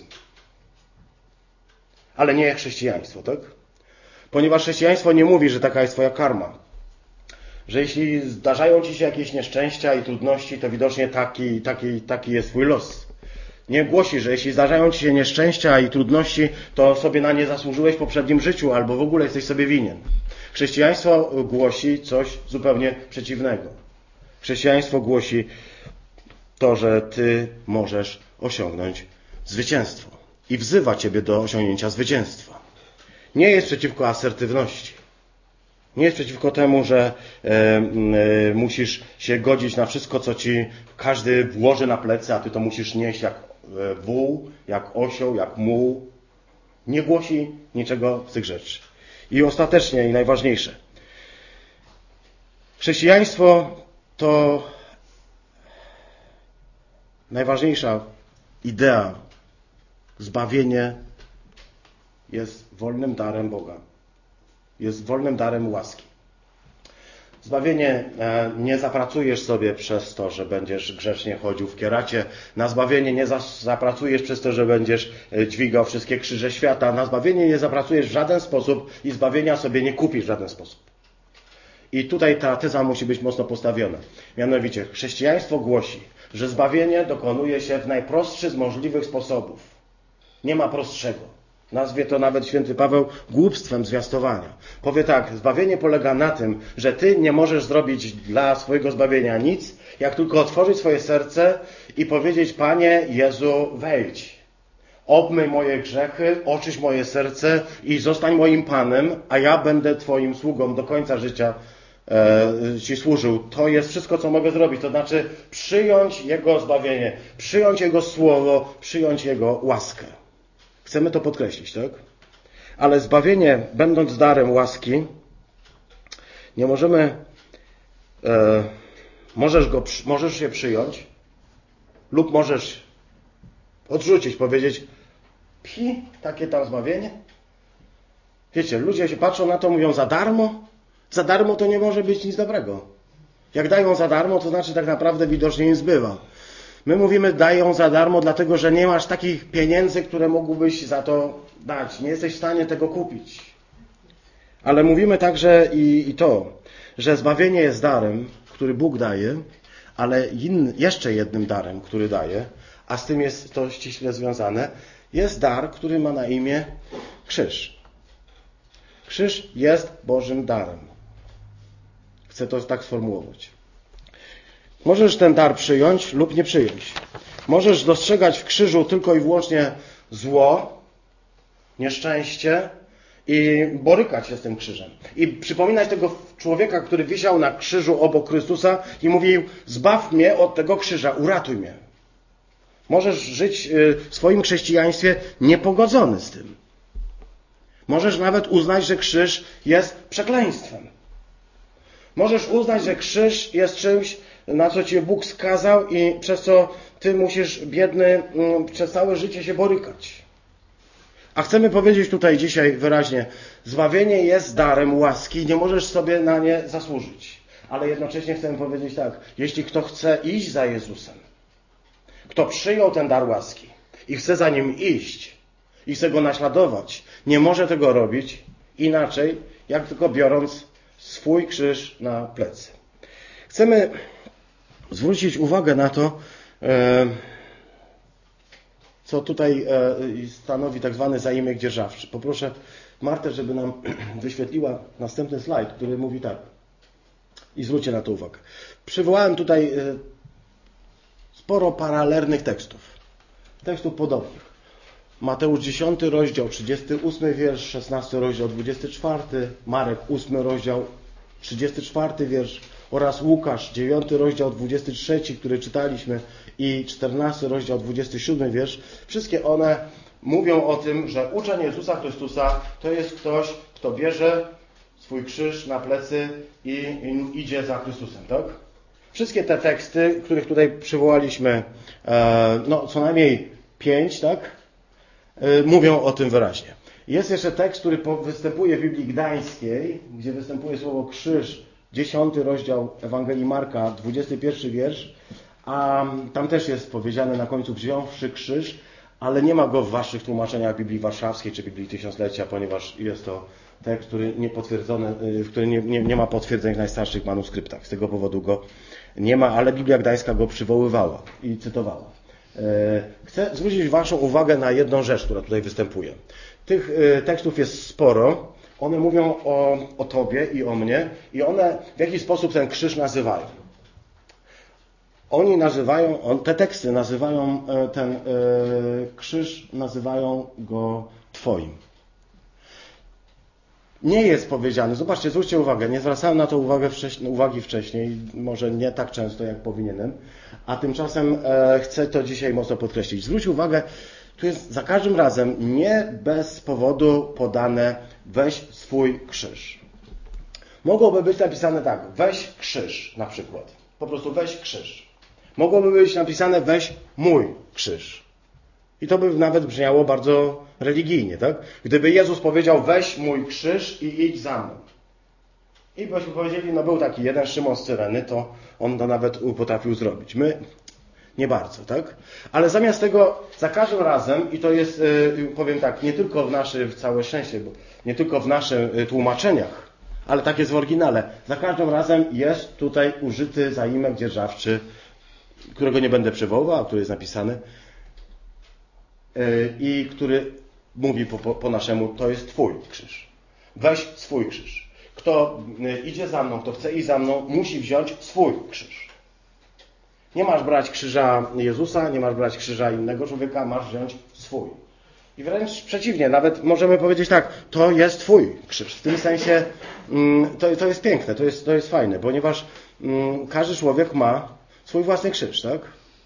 Ale nie chrześcijaństwo, tak? Ponieważ chrześcijaństwo nie mówi, że taka jest twoja karma. Że jeśli zdarzają ci się jakieś nieszczęścia i trudności, to widocznie taki jest twój los. Nie głosi, że jeśli zdarzają ci się nieszczęścia i trudności, to sobie na nie zasłużyłeś w poprzednim życiu albo w ogóle jesteś sobie winien. Chrześcijaństwo głosi coś zupełnie przeciwnego. Chrześcijaństwo głosi to, że ty możesz osiągnąć zwycięstwo i wzywa ciebie do osiągnięcia zwycięstwa. Nie jest przeciwko asertywności. Nie jest przeciwko temu, że musisz się godzić na wszystko, co ci każdy włoży na plecy, a ty to musisz nieść jak wół, jak osioł, jak muł. Nie głosi niczego z tych rzeczy. I ostatecznie i najważniejsze. Chrześcijaństwo to najważniejsza idea. Zbawienie jest wolnym darem Boga. Jest wolnym darem łaski. Zbawienie nie zapracujesz sobie przez to, że będziesz grzecznie chodził w kieracie. Na zbawienie nie zapracujesz przez to, że będziesz dźwigał wszystkie krzyże świata. Na zbawienie nie zapracujesz w żaden sposób i zbawienia sobie nie kupisz w żaden sposób. I tutaj ta teza musi być mocno postawiona. Mianowicie, chrześcijaństwo głosi, że zbawienie dokonuje się w najprostszy z możliwych sposobów. Nie ma prostszego. Nazwie to nawet święty Paweł głupstwem zwiastowania. Powie tak, zbawienie polega na tym, że ty nie możesz zrobić dla swojego zbawienia nic, jak tylko otworzyć swoje serce i powiedzieć: Panie Jezu, wejdź. Obmyj moje grzechy, oczyść moje serce i zostań moim Panem, a ja będę Twoim sługą do końca życia Ci służył. To jest wszystko, co mogę zrobić. To znaczy przyjąć Jego zbawienie, przyjąć Jego słowo, przyjąć Jego łaskę. Chcemy to podkreślić, tak? Ale zbawienie, będąc darem łaski, nie możemy, możesz je przyjąć lub możesz odrzucić, powiedzieć: takie tam zbawienie. Wiecie, ludzie się patrzą na to, mówią: za darmo? Za darmo to nie może być nic dobrego. Jak dają za darmo, to znaczy tak naprawdę widocznie im zbywa. My mówimy: dają za darmo, dlatego że nie masz takich pieniędzy, które mógłbyś za to dać. Nie jesteś w stanie tego kupić. Ale mówimy także i to, że zbawienie jest darem, który Bóg daje, ale jeszcze jednym darem, który daje, a z tym jest to ściśle związane, jest dar, który ma na imię krzyż. Krzyż jest Bożym darem. Chcę to tak sformułować. Możesz ten dar przyjąć lub nie przyjąć. Możesz dostrzegać w krzyżu tylko i wyłącznie zło, nieszczęście i borykać się z tym krzyżem. I przypominać tego człowieka, który wisiał na krzyżu obok Chrystusa i mówił: zbaw mnie od tego krzyża, uratuj mnie. Możesz żyć w swoim chrześcijaństwie niepogodzony z tym. Możesz nawet uznać, że krzyż jest przekleństwem. Możesz uznać, że krzyż jest czymś, na co Cię Bóg skazał i przez co Ty musisz, biedny, przez całe życie się borykać. A chcemy powiedzieć tutaj dzisiaj wyraźnie: zbawienie jest darem łaski i nie możesz sobie na nie zasłużyć. Ale jednocześnie chcemy powiedzieć tak: jeśli kto chce iść za Jezusem, kto przyjął ten dar łaski i chce za Nim iść i chce Go naśladować, nie może tego robić inaczej, jak tylko biorąc swój krzyż na plecy. Chcemy zwrócić uwagę na to, co tutaj stanowi tak zwany zaimek dzierżawczy. Poproszę Martę, żeby nam wyświetliła następny slajd, który mówi tak. I zwróćcie na to uwagę. Przywołałem tutaj sporo paralelnych tekstów podobnych. Mateusz 10 rozdział, 38 wiersz, 16 rozdział, 24, Marek 8 rozdział, 34 wiersz oraz Łukasz 9 rozdział, 23, który czytaliśmy, i 14 rozdział, 27 wiersz. Wszystkie one mówią o tym, że uczeń Jezusa Chrystusa to jest ktoś, kto bierze swój krzyż na plecy i idzie za Chrystusem, tak? Wszystkie te teksty, których tutaj przywołaliśmy, co najmniej 5, tak? Mówią o tym wyraźnie. Jest jeszcze tekst, który występuje w Biblii Gdańskiej, gdzie występuje słowo krzyż, 10 rozdział Ewangelii Marka, 21 wiersz, a tam też jest powiedziane na końcu: wziąwszy krzyż, ale nie ma go w waszych tłumaczeniach Biblii Warszawskiej czy Biblii Tysiąclecia, ponieważ jest to tekst, który który nie ma potwierdzeń w najstarszych manuskryptach. Z tego powodu go nie ma, ale Biblia Gdańska go przywoływała i cytowała. Chcę zwrócić Waszą uwagę na jedną rzecz, która tutaj występuje. Tych tekstów jest sporo. One mówią o Tobie i o mnie i one w jakiś sposób ten krzyż nazywają. Te teksty nazywają ten krzyż, nazywają go Twoim. Nie jest powiedziane, zobaczcie, zwróćcie uwagę, nie zwracałem na to uwagi wcześniej, może nie tak często jak powinienem, a tymczasem chcę to dzisiaj mocno podkreślić. Zwróć uwagę, tu jest za każdym razem nie bez powodu podane weź swój krzyż. Mogłoby być napisane tak, weź krzyż na przykład, po prostu weź krzyż. Mogłoby być napisane weź mój krzyż. I to by nawet brzmiało bardzo religijnie, tak? Gdyby Jezus powiedział weź mój krzyż i idź za mną. I byśmy powiedzieli, no był taki jeden Szymon z Cyreny, to on to nawet potrafił zrobić. My nie bardzo, tak? Ale zamiast tego za każdym razem, i to jest, powiem tak, nie tylko całe szczęście, bo nie tylko w naszych tłumaczeniach, ale tak jest w oryginale, za każdym razem jest tutaj użyty zaimek dzierżawczy, którego nie będę przywoływał, a który jest napisany, i który mówi po naszemu, to jest Twój krzyż. Weź swój krzyż. Kto idzie za mną, kto chce iść za mną, musi wziąć swój krzyż. Nie masz brać krzyża Jezusa, nie masz brać krzyża innego człowieka, masz wziąć swój. I wręcz przeciwnie, nawet możemy powiedzieć tak, to jest Twój krzyż. W tym sensie to jest piękne, to jest fajne, ponieważ każdy człowiek ma swój własny krzyż, tak?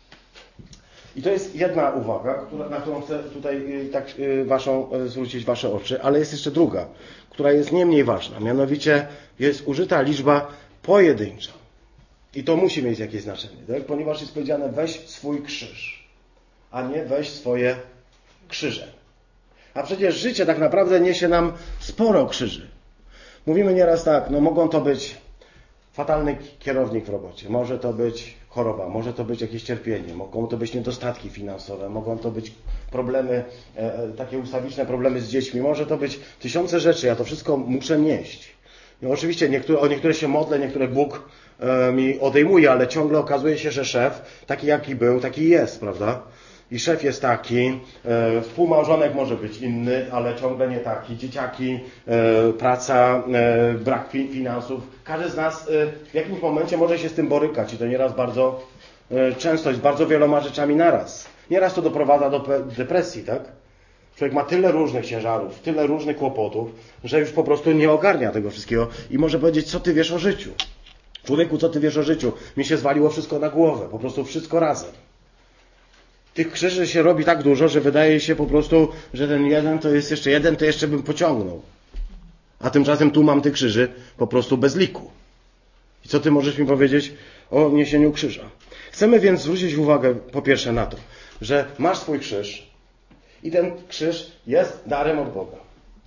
I to jest jedna uwaga, na którą chcę tutaj zwrócić Wasze oczy, ale jest jeszcze druga, która jest nie mniej ważna. Mianowicie jest użyta liczba pojedyncza. I to musi mieć jakieś znaczenie, tak? Ponieważ jest powiedziane weź swój krzyż, a nie weź swoje krzyże. A przecież życie tak naprawdę niesie nam sporo krzyży. Mówimy nieraz tak, no mogą to być fatalny kierownik w robocie, może to być choroba, może to być jakieś cierpienie, mogą to być niedostatki finansowe, mogą to być problemy, takie ustawiczne problemy z dziećmi, może to być tysiące rzeczy, ja to wszystko muszę nieść. No oczywiście o niektóre się modlę, niektóre Bóg mi odejmuje, ale ciągle okazuje się, że szef, taki jaki był, taki jest, prawda? I szef jest taki, współmałżonek może być inny, ale ciągle nie taki, dzieciaki, praca, brak finansów. Każdy z nas w jakimś momencie może się z tym borykać i to nieraz bardzo często, z bardzo wieloma rzeczami naraz. Nieraz to doprowadza do depresji, tak? Człowiek ma tyle różnych ciężarów, tyle różnych kłopotów, że już po prostu nie ogarnia tego wszystkiego i może powiedzieć, co ty wiesz o życiu. Człowieku, co ty wiesz o życiu? Mi się zwaliło wszystko na głowę, po prostu wszystko razem. Tych krzyży się robi tak dużo, że wydaje się po prostu, że ten jeden to jest jeszcze jeden, to jeszcze bym pociągnął. A tymczasem tu mam tych krzyży po prostu bez liku. I co ty możesz mi powiedzieć o niesieniu krzyża? Chcemy więc zwrócić uwagę po pierwsze na to, że masz swój krzyż i ten krzyż jest darem od Boga.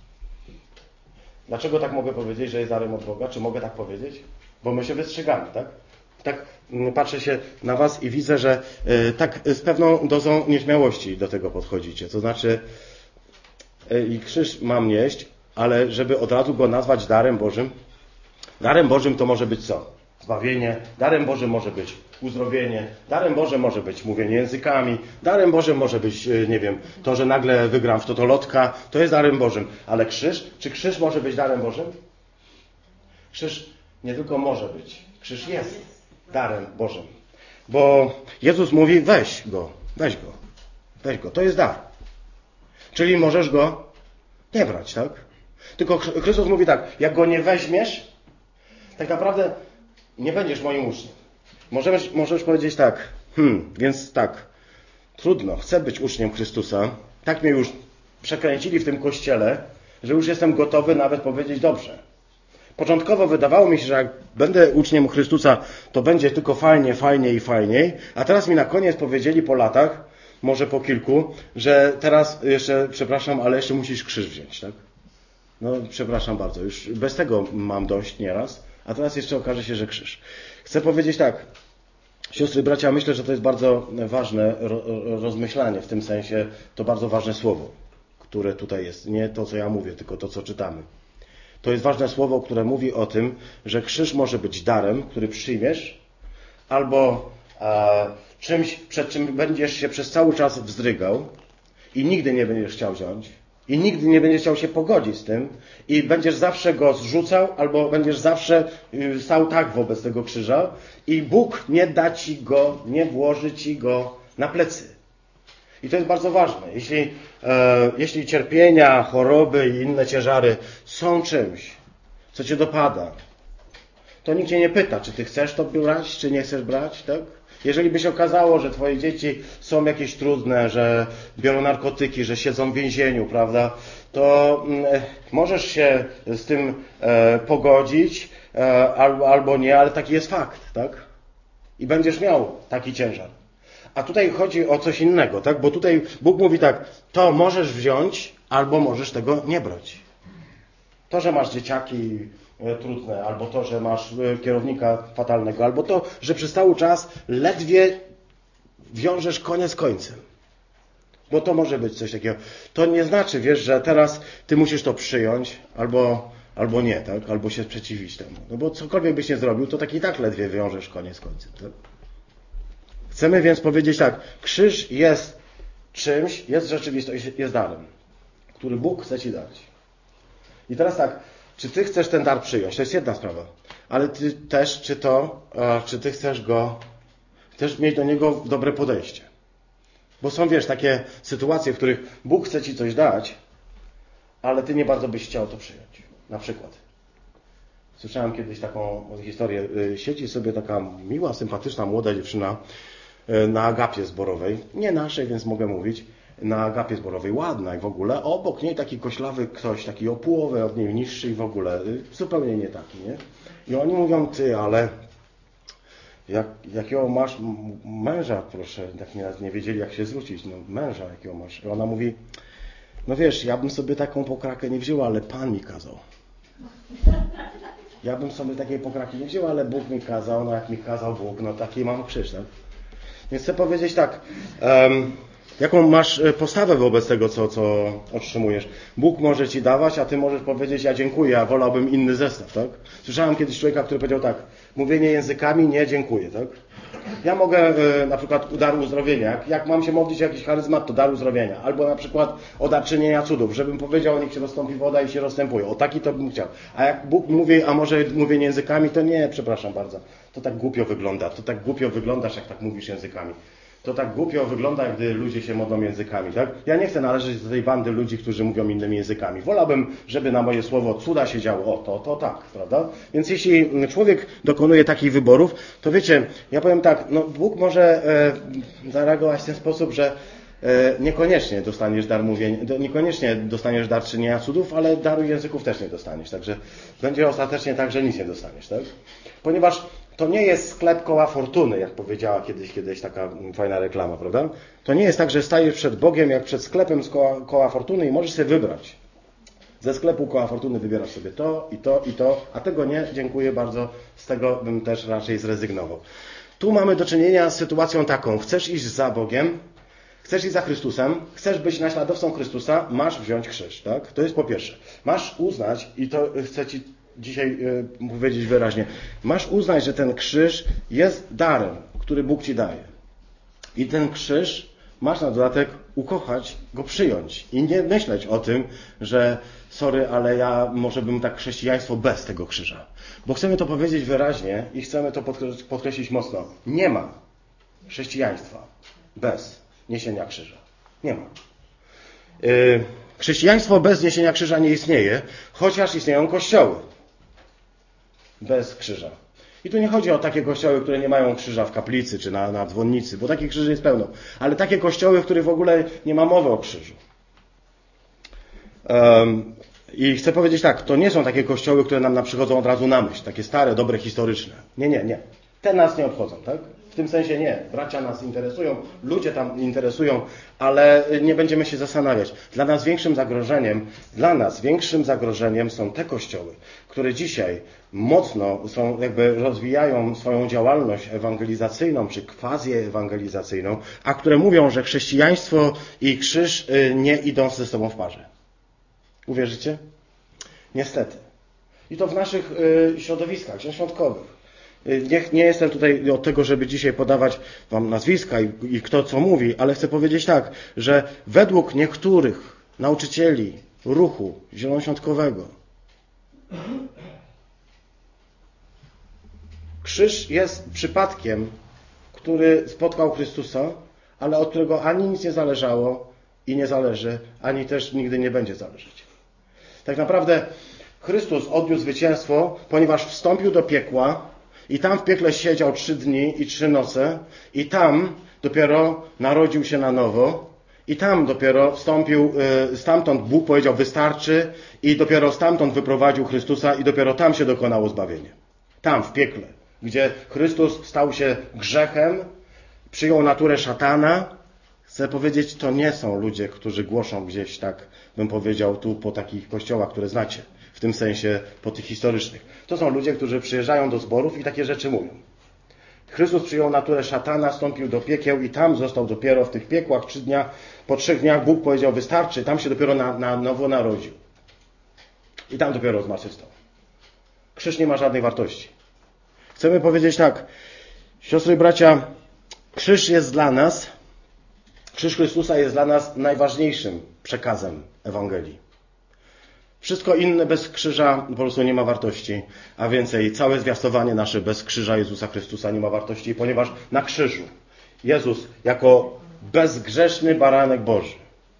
Dlaczego tak mogę powiedzieć, że jest darem od Boga? Czy mogę tak powiedzieć? Bo my się wystrzegamy, tak? Tak patrzę się na was i widzę, że tak z pewną dozą nieśmiałości do tego podchodzicie. To znaczy i krzyż mam nieść, ale żeby od razu go nazwać darem Bożym. Darem Bożym to może być co? Zbawienie. Darem Bożym może być uzdrowienie. Darem Bożym może być mówienie językami. Darem Bożym może być, nie wiem, to, że nagle wygram w totolotka. To jest darem Bożym. Ale krzyż? Czy krzyż może być darem Bożym? Krzyż nie tylko może być. Krzyż jest darem Bożym. Bo Jezus mówi, weź go. To jest dar. Czyli możesz go nie brać, tak? Tylko Chrystus mówi tak, jak go nie weźmiesz, tak naprawdę nie będziesz moim uczniem. Możesz powiedzieć tak, więc tak, trudno, chcę być uczniem Chrystusa. Tak mnie już przekręcili w tym kościele, że już jestem gotowy nawet powiedzieć dobrze. Początkowo wydawało mi się, że jak będę uczniem Chrystusa, to będzie tylko fajniej, a teraz mi na koniec powiedzieli po latach, może po kilku, że teraz jeszcze, przepraszam, ale jeszcze musisz krzyż wziąć, tak? No, przepraszam bardzo, już bez tego mam dość nieraz, a teraz jeszcze okaże się, że krzyż. Chcę powiedzieć tak, siostry i bracia, myślę, że to jest bardzo ważne rozmyślanie, w tym sensie to bardzo ważne słowo, które tutaj jest. Nie to, co ja mówię, tylko to, co czytamy. To jest ważne słowo, które mówi o tym, że krzyż może być darem, który przyjmiesz, albo czymś, przed czym będziesz się przez cały czas wzdrygał i nigdy nie będziesz chciał wziąć i nigdy nie będziesz chciał się pogodzić z tym i będziesz zawsze go zrzucał albo będziesz zawsze stał tak wobec tego krzyża i Bóg nie da ci go, nie włoży ci go na plecy. I to jest bardzo ważne. Jeśli cierpienia, choroby i inne ciężary są czymś, co cię dopada, to nikt cię nie pyta, czy ty chcesz to brać, czy nie chcesz brać, tak? Jeżeli by się okazało, że twoje dzieci są jakieś trudne, że biorą narkotyki, że siedzą w więzieniu, prawda, to możesz się z tym pogodzić albo nie, ale taki jest fakt, tak? I będziesz miał taki ciężar. A tutaj chodzi o coś innego, tak? Bo tutaj Bóg mówi tak, to możesz wziąć, albo możesz tego nie brać. To, że masz dzieciaki trudne, albo to, że masz kierownika fatalnego, albo to, że przez cały czas ledwie wiążesz koniec z końcem. Bo to może być coś takiego. To nie znaczy, wiesz, że teraz ty musisz to przyjąć, albo nie, tak? Albo się sprzeciwić temu. No bo cokolwiek byś nie zrobił, to tak i tak ledwie wiążesz koniec z końcem, tak? Chcemy więc powiedzieć tak, krzyż jest czymś, jest rzeczywistością, jest darem, który Bóg chce ci dać. I teraz tak, czy ty chcesz ten dar przyjąć? To jest jedna sprawa. Ale ty też, czy ty chcesz mieć do niego dobre podejście. Bo są, wiesz, takie sytuacje, w których Bóg chce ci coś dać, ale ty nie bardzo byś chciał to przyjąć. Na przykład. Słyszałem kiedyś taką historię. Siedzi sobie taka miła, sympatyczna, młoda dziewczyna na agapie zborowej. Nie naszej, więc mogę mówić. Na agapie zborowej, ładna i w ogóle. Obok niej taki koślawy ktoś, taki o połowę od niej niższy i w ogóle. Zupełnie nie taki, nie? I oni mówią, ty, ale jakiego masz męża, proszę. Tak nie wiedzieli, jak się zwrócić. No, męża jakiego masz. I ona mówi, no wiesz, ja bym sobie taką pokrakę nie wzięła, ale Pan mi kazał. Ja bym sobie takiej pokraki nie wzięła, ale Bóg mi kazał, no jak mi kazał Bóg, no taki mam krzyż, tak? Więc chcę powiedzieć tak, jaką masz postawę wobec tego, co otrzymujesz. Bóg może ci dawać, a ty możesz powiedzieć, ja dziękuję, ja wolałbym inny zestaw, tak? Słyszałem kiedyś człowieka, który powiedział tak, mówienie językami, nie dziękuję, tak? Ja mogę na przykład dar uzdrowienia, jak mam się modlić o jakiś charyzmat, to dar uzdrowienia. Albo na przykład o dar czynienia cudów, żebym powiedział, niech się rozstąpi woda i się rozstępuje. O taki to bym chciał. A jak Bóg mówi, a może mówienie językami, to nie, przepraszam bardzo. To tak głupio wygląda. To tak głupio wyglądasz, jak tak mówisz językami. To tak głupio wygląda, gdy ludzie się modlą językami, tak? Ja nie chcę należeć do tej bandy ludzi, którzy mówią innymi językami. Wolałbym, żeby na moje słowo cuda się działo. O, to tak, prawda? Więc jeśli człowiek dokonuje takich wyborów, to wiecie, ja powiem tak, no Bóg może zareagować w ten sposób, że niekoniecznie dostaniesz dar mówienia, niekoniecznie dostaniesz dar czynienia cudów, ale daru języków też nie dostaniesz. Także będzie ostatecznie tak, że nic nie dostaniesz, tak? Ponieważ to nie jest sklep koła fortuny, jak powiedziała kiedyś taka fajna reklama, prawda? To nie jest tak, że stajesz przed Bogiem jak przed sklepem z koła fortuny i możesz sobie wybrać. Ze sklepu koła fortuny wybierasz sobie to i to i to, a tego nie, dziękuję bardzo, z tego bym też raczej zrezygnował. Tu mamy do czynienia z sytuacją taką, chcesz iść za Bogiem, chcesz iść za Chrystusem, chcesz być naśladowcą Chrystusa, masz wziąć krzyż, tak? To jest po pierwsze. Masz uznać, i to chcę ci dzisiaj powiedzieć wyraźnie, masz uznać, że ten krzyż jest darem, który Bóg ci daje. I ten krzyż masz na dodatek ukochać, go przyjąć i nie myśleć o tym, że sorry, ale ja może bym tak chrześcijaństwo bez tego krzyża. Bo chcemy to powiedzieć wyraźnie i chcemy to podkreślić mocno. Nie ma chrześcijaństwa bez niesienia krzyża. Nie ma. Chrześcijaństwo bez niesienia krzyża nie istnieje, chociaż istnieją kościoły bez krzyża. I tu nie chodzi o takie kościoły, które nie mają krzyża w kaplicy czy na dzwonnicy, bo takich krzyży jest pełno. Ale takie kościoły, w których w ogóle nie ma mowy o krzyżu. I chcę powiedzieć tak, to nie są takie kościoły, które nam przychodzą od razu na myśl. Takie stare, dobre, historyczne. Nie. Te nas nie obchodzą, tak? W tym sensie nie. Bracia nas interesują, ludzie tam interesują, ale nie będziemy się zastanawiać. Dla nas większym zagrożeniem są te kościoły, które dzisiaj mocno rozwijają swoją działalność ewangelizacyjną, czy quasi-ewangelizacyjną, a które mówią, że chrześcijaństwo i krzyż nie idą ze sobą w parze. Uwierzycie? Niestety. I to w naszych środowiskach świątkowych. Nie jestem tutaj od tego, żeby dzisiaj podawać wam nazwiska i kto co mówi, ale chcę powiedzieć tak, że według niektórych nauczycieli ruchu zielonoświątkowego krzyż jest przypadkiem, który spotkał Chrystusa, ale od którego ani nic nie zależało i nie zależy, ani też nigdy nie będzie zależeć. Tak naprawdę Chrystus odniósł zwycięstwo, ponieważ wstąpił do piekła i tam w piekle siedział 3 dni i 3 noce i tam dopiero narodził się na nowo i tam dopiero wstąpił, stamtąd Bóg powiedział wystarczy i dopiero stamtąd wyprowadził Chrystusa i dopiero tam się dokonało zbawienie. Tam w piekle, gdzie Chrystus stał się grzechem, przyjął naturę szatana. Chcę powiedzieć, to nie są ludzie, którzy głoszą gdzieś, tak bym powiedział, tu po takich kościołach, które znacie. W tym sensie po tych historycznych. To są ludzie, którzy przyjeżdżają do zborów i takie rzeczy mówią. Chrystus przyjął naturę szatana, wstąpił do piekieł i tam został dopiero w tych piekłach 3 dnia. Po 3 dniach Bóg powiedział wystarczy, tam się dopiero na nowo narodził. I tam dopiero zmartwychwstał. Krzyż nie ma żadnej wartości. Chcemy powiedzieć tak, siostry i bracia, krzyż Chrystusa jest dla nas najważniejszym przekazem Ewangelii. Wszystko inne bez krzyża po prostu nie ma wartości, a więcej całe zwiastowanie nasze bez krzyża Jezusa Chrystusa nie ma wartości, ponieważ na krzyżu Jezus jako bezgrzeszny baranek Boży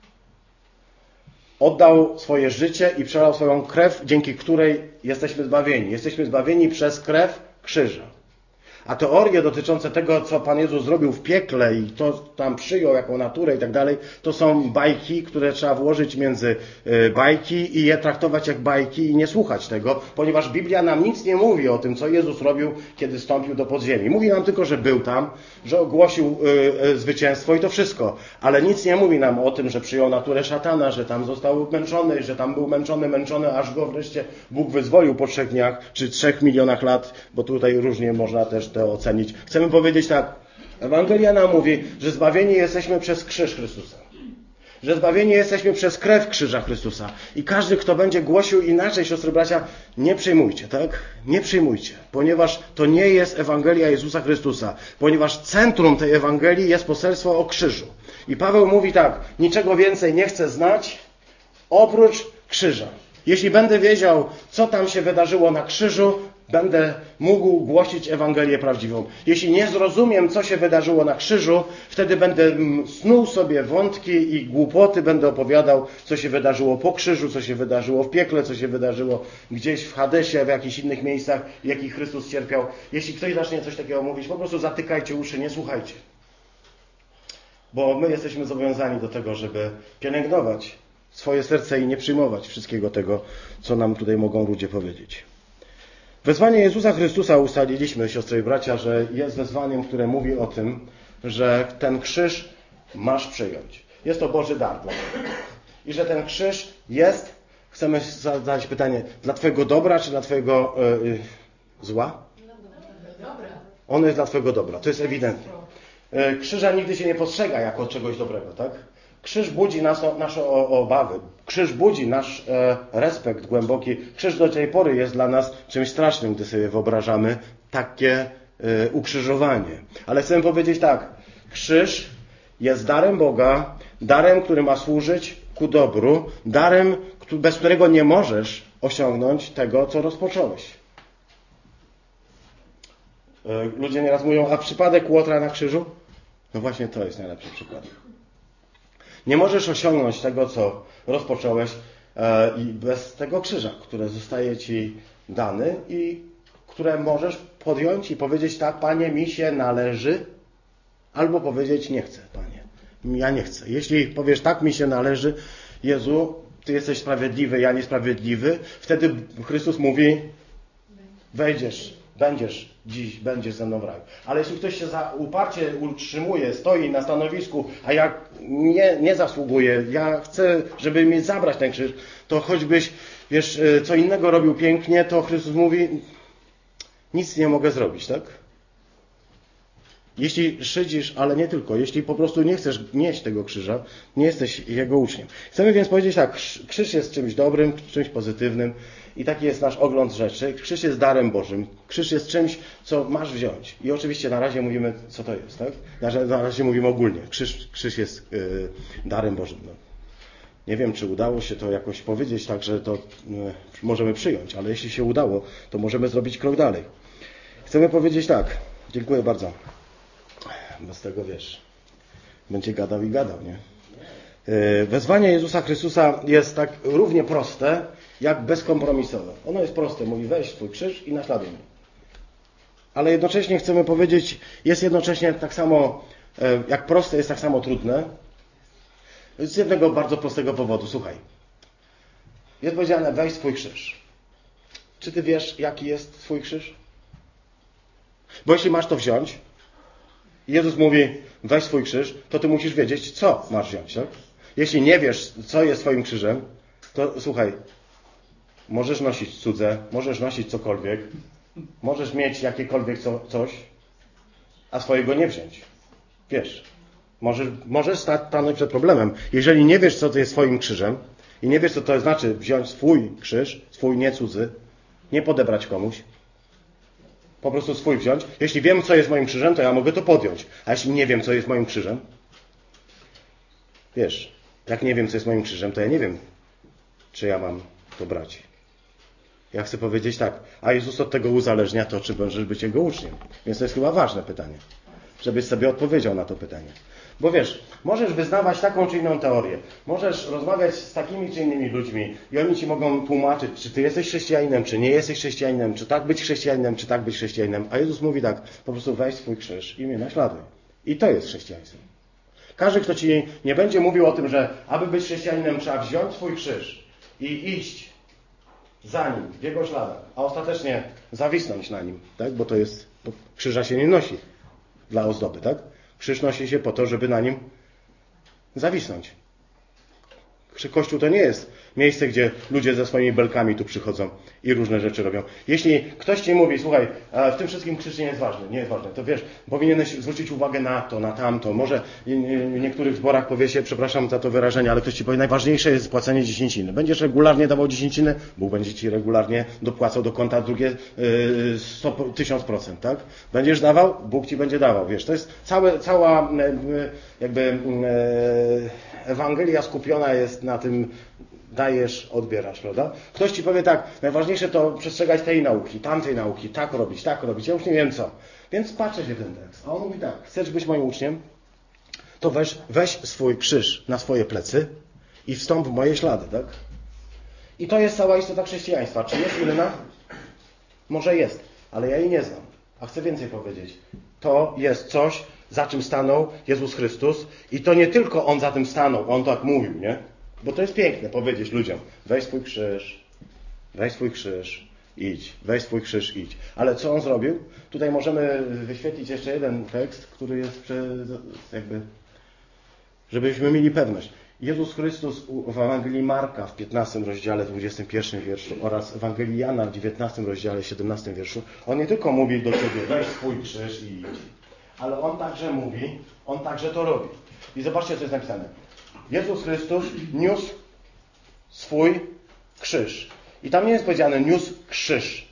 oddał swoje życie i przelał swoją krew, dzięki której jesteśmy zbawieni. Jesteśmy zbawieni przez krew krzyża. A teorie dotyczące tego, co Pan Jezus zrobił w piekle i to tam przyjął, jaką naturę i tak dalej, to są bajki, które trzeba włożyć między bajki i je traktować jak bajki i nie słuchać tego, ponieważ Biblia nam nic nie mówi o tym, co Jezus robił, kiedy wstąpił do podziemi. Mówi nam tylko, że był tam, że ogłosił zwycięstwo i to wszystko. Ale nic nie mówi nam o tym, że przyjął naturę szatana, że tam został męczony, że tam był męczony, aż go wreszcie Bóg wyzwolił po 3 dniach czy 3 milionach lat, bo tutaj różnie można też to ocenić. Chcemy powiedzieć tak, Ewangelia nam mówi, że zbawieni jesteśmy przez krzyż Chrystusa. Że zbawieni jesteśmy przez krew krzyża Chrystusa. I każdy, kto będzie głosił inaczej, siostry bracia, nie przyjmujcie, tak? Nie przyjmujcie, ponieważ to nie jest Ewangelia Jezusa Chrystusa. Ponieważ centrum tej Ewangelii jest poselstwo o krzyżu. I Paweł mówi tak, niczego więcej nie chcę znać, oprócz krzyża. Jeśli będę wiedział, co tam się wydarzyło na krzyżu, będę mógł głosić Ewangelię prawdziwą. Jeśli nie zrozumiem, co się wydarzyło na krzyżu, wtedy będę snuł sobie wątki i głupoty, będę opowiadał, co się wydarzyło po krzyżu, co się wydarzyło w piekle, co się wydarzyło gdzieś w Hadesie, w jakichś innych miejscach, w jakich Chrystus cierpiał. Jeśli ktoś zacznie coś takiego mówić, po prostu zatykajcie uszy, nie słuchajcie. Bo my jesteśmy zobowiązani do tego, żeby pielęgnować swoje serce i nie przyjmować wszystkiego tego, co nam tutaj mogą ludzie powiedzieć. Wezwanie Jezusa Chrystusa ustaliliśmy, siostry i bracia, że jest wezwaniem, które mówi o tym, że ten krzyż masz przyjąć. Jest to Boży dar dla Ciebie. I że ten krzyż jest, chcemy zadać pytanie, dla Twojego dobra, czy dla Twojego zła? On jest dla Twojego dobra, to jest ewidentne. Krzyża nigdy się nie postrzega jako czegoś dobrego, tak? Krzyż budzi nasze obawy. Krzyż budzi nasz respekt głęboki. Krzyż do tej pory jest dla nas czymś strasznym, gdy sobie wyobrażamy takie ukrzyżowanie. Ale chcę powiedzieć tak. Krzyż jest darem Boga, darem, który ma służyć ku dobru, darem, bez którego nie możesz osiągnąć tego, co rozpocząłeś. Ludzie nieraz mówią, a przypadek Łotra na krzyżu? No właśnie to jest najlepszy przykład. Nie możesz osiągnąć tego, co rozpocząłeś i bez tego krzyża, które zostaje Ci dany i które możesz podjąć i powiedzieć tak, Panie, mi się należy, albo powiedzieć nie chcę, Panie, ja nie chcę. Jeśli powiesz tak, mi się należy, Jezu, Ty jesteś sprawiedliwy, ja niesprawiedliwy, wtedy Chrystus mówi, będziesz ze mną w raju. Ale jeśli ktoś się uparcie utrzymuje, stoi na stanowisku, a ja nie zasługuję, ja chcę, żeby mi zabrać ten krzyż, to choćbyś, wiesz, co innego robił pięknie, to Chrystus mówi, nic nie mogę zrobić, tak? Jeśli szydzisz, ale nie tylko, jeśli po prostu nie chcesz nieść tego krzyża, nie jesteś Jego uczniem. Chcemy więc powiedzieć tak, krzyż jest czymś dobrym, czymś pozytywnym i taki jest nasz ogląd rzeczy. Krzyż jest darem Bożym. Krzyż jest czymś, co masz wziąć. I oczywiście na razie mówimy, co to jest, tak? Na razie mówimy ogólnie. Krzyż jest darem Bożym. No. Nie wiem, czy udało się to jakoś powiedzieć tak, że to możemy przyjąć, ale jeśli się udało, to możemy zrobić krok dalej. Chcemy powiedzieć tak. Dziękuję bardzo. Bez tego, wiesz, będzie gadał i gadał, nie? Wezwanie Jezusa Chrystusa jest tak równie proste, jak bezkompromisowe. Ono jest proste. Mówi, weź swój krzyż i naśladuj mnie. Ale jednocześnie chcemy powiedzieć, jest jednocześnie tak samo, jak proste, jest tak samo trudne. Z jednego bardzo prostego powodu. Słuchaj. Jest powiedziane, weź swój krzyż. Czy ty wiesz, jaki jest twój krzyż? Bo jeśli masz to wziąć, Jezus mówi, weź swój krzyż, to ty musisz wiedzieć, co masz wziąć, tak? Jeśli nie wiesz, co jest twoim krzyżem, to słuchaj, możesz nosić cudze, możesz nosić cokolwiek, możesz mieć jakiekolwiek coś, a swojego nie wziąć. Wiesz, możesz stanąć przed problemem. Jeżeli nie wiesz, co to jest twoim krzyżem i nie wiesz, co to znaczy wziąć swój krzyż, swój nie cudzy, nie podebrać komuś, po prostu swój wziąć. Jeśli wiem, co jest moim krzyżem, to ja mogę to podjąć. A jeśli nie wiem, co jest moim krzyżem, wiesz, jak nie wiem, co jest moim krzyżem, to ja nie wiem, czy ja mam to brać. Ja chcę powiedzieć tak, a Jezus od tego uzależnia to, czy możesz być Jego uczniem. Więc to jest chyba ważne pytanie, żebyś sobie odpowiedział na to pytanie. Bo wiesz, możesz wyznawać taką czy inną teorię. Możesz rozmawiać z takimi czy innymi ludźmi i oni ci mogą tłumaczyć, czy ty jesteś chrześcijaninem, czy nie jesteś chrześcijaninem, czy tak być chrześcijaninem, czy tak być chrześcijaninem. A Jezus mówi tak, po prostu weź swój krzyż i mnie naśladuj. I to jest chrześcijaństwo. Każdy, kto ci nie będzie mówił o tym, że aby być chrześcijaninem trzeba wziąć swój krzyż i iść za nim, w jego śladach, a ostatecznie zawisnąć na nim, tak? Bo krzyża się nie nosi dla ozdoby, tak? Krzyż nosi się po to, żeby na nim zawisnąć. Kościół to nie jest miejsce, gdzie ludzie ze swoimi belkami tu przychodzą i różne rzeczy robią. Jeśli ktoś ci mówi, słuchaj, w tym wszystkim krzyż nie jest ważny, to wiesz, powinieneś zwrócić uwagę na to, na tamto. Może w niektórych zborach powie się, przepraszam za to wyrażenie, ale ktoś ci powie, najważniejsze jest płacenie dziesięciny. Będziesz regularnie dawał dziesięciny, Bóg będzie ci regularnie dopłacał do konta drugie 1000%, tak? Będziesz dawał, Bóg ci będzie dawał. Wiesz, to jest cała jakby Ewangelia skupiona jest na tym, dajesz, odbierasz, prawda? Ktoś ci powie tak, najważniejsze to przestrzegać tej nauki, tamtej nauki, tak robić, ja już nie wiem co. Więc patrzę się w ten tekst. A on mówi tak, chcesz być moim uczniem? To weź swój krzyż na swoje plecy i wstąp w moje ślady, tak? I to jest cała istota chrześcijaństwa. Czy jest inna? Może jest, ale ja jej nie znam. A chcę więcej powiedzieć. To jest coś, za czym stanął Jezus Chrystus i to nie tylko On za tym stanął, On tak mówił, nie? Bo to jest piękne powiedzieć ludziom, weź swój krzyż, idź, weź swój krzyż, idź. Ale co On zrobił? Tutaj możemy wyświetlić jeszcze jeden tekst, który jest jakby, żebyśmy mieli pewność. Jezus Chrystus w Ewangelii Marka w 15 rozdziale 21 wierszu oraz Ewangelii Jana w 19 rozdziale 17 wierszu, On nie tylko mówi do ciebie, weź swój krzyż i idź. Ale On także mówi, On także to robi. I zobaczcie, co jest napisane. Jezus Chrystus niósł swój krzyż. I tam nie jest powiedziane niósł krzyż.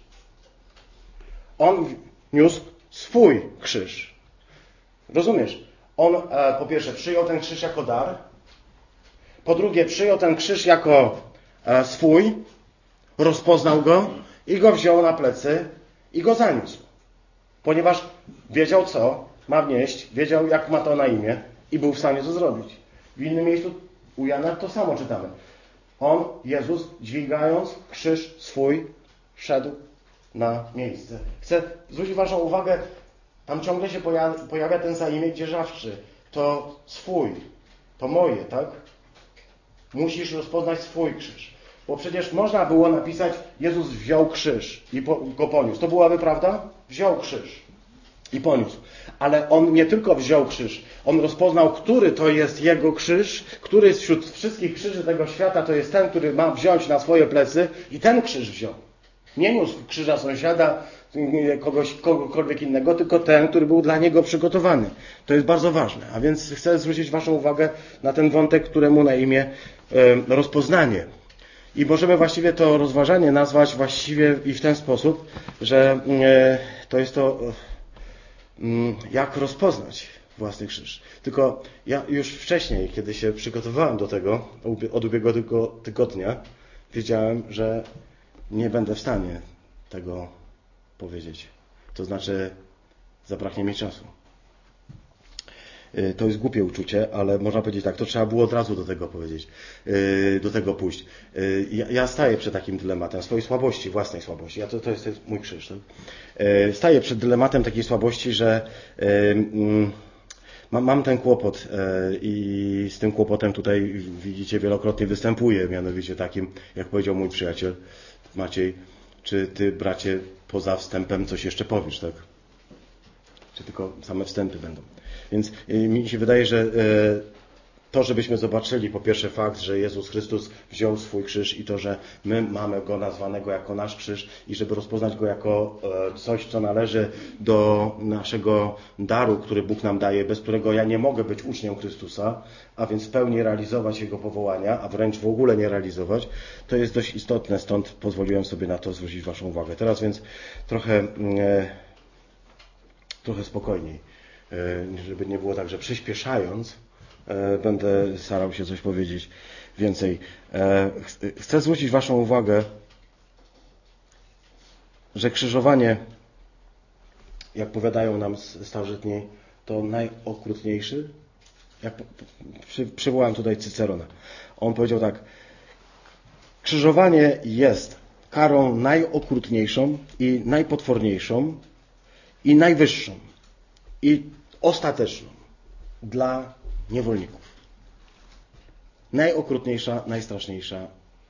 On niósł swój krzyż. Rozumiesz? On po pierwsze przyjął ten krzyż jako dar. Po drugie przyjął ten krzyż jako swój. Rozpoznał go i go wziął na plecy i go zaniósł. Ponieważ wiedział, co ma wnieść, wiedział, jak ma to na imię i był w stanie to zrobić. W innym miejscu u Jana to samo czytamy. On, Jezus, dźwigając krzyż swój, szedł na miejsce. Chcę zwrócić waszą uwagę, tam ciągle się pojawia ten zaimek dzierżawczy. To swój, to moje, tak? Musisz rozpoznać swój krzyż. Bo przecież można było napisać, Jezus wziął krzyż i go poniósł. To byłaby prawda? Wziął krzyż i poniósł. Ale On nie tylko wziął krzyż, On rozpoznał, który to jest Jego krzyż, który wśród wszystkich krzyży tego świata to jest ten, który ma wziąć na swoje plecy i ten krzyż wziął. Nie niósł krzyża sąsiada, kogokolwiek innego, tylko ten, który był dla niego przygotowany. To jest bardzo ważne. A więc chcę zwrócić waszą uwagę na ten wątek, któremu na imię rozpoznanie. I możemy właściwie to rozważanie nazwać właściwie i w ten sposób, że to jest to, jak rozpoznać własny krzyż. Tylko ja już wcześniej, kiedy się przygotowałem do tego, od ubiegłego tygodnia, wiedziałem, że nie będę w stanie tego powiedzieć. To znaczy, zabraknie mi czasu. To jest głupie uczucie, ale można powiedzieć tak, to trzeba było od razu do tego powiedzieć, do tego pójść. Ja staję przed takim dylematem swojej słabości, własnej słabości. To jest mój krzyż. Tak? Staję przed dylematem takiej słabości, że mam ten kłopot i z tym kłopotem tutaj widzicie wielokrotnie występuję, mianowicie takim, jak powiedział mój przyjaciel Maciej, czy ty, bracie, poza wstępem coś jeszcze powiesz, tak? Czy tylko same wstępy będą? Więc mi się wydaje, że to, żebyśmy zobaczyli po pierwsze fakt, że Jezus Chrystus wziął swój krzyż i to, że my mamy Go nazwanego jako nasz krzyż i żeby rozpoznać Go jako coś, co należy do naszego daru, który Bóg nam daje, bez którego ja nie mogę być uczniem Chrystusa, a więc w pełni realizować Jego powołania, a wręcz w ogóle nie realizować, to jest dość istotne, stąd pozwoliłem sobie na to zwrócić waszą uwagę. Teraz więc trochę spokojniej, żeby nie było tak, że przyspieszając, będę starał się coś powiedzieć więcej. Chcę zwrócić waszą uwagę, że krzyżowanie, jak powiadają nam starożytni, to najokrutniejszy. Przywołałem tutaj Cycerona. On powiedział tak: krzyżowanie jest karą najokrutniejszą i najpotworniejszą i najwyższą i ostateczną dla niewolników. Najokrutniejsza, najstraszniejsza,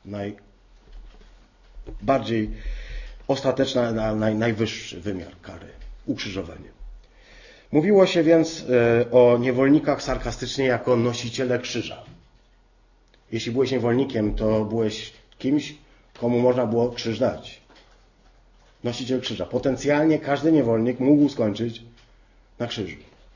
najbardziej ostateczna, najwyższy wymiar kary. Ukrzyżowanie. Mówiło się więc o niewolnikach sarkastycznie jako nosiciele krzyża. Jeśli byłeś niewolnikiem, to byłeś kimś, komu można było krzyż dać. Nosiciel krzyża. Potencjalnie każdy niewolnik mógł skończyć na krzyżu.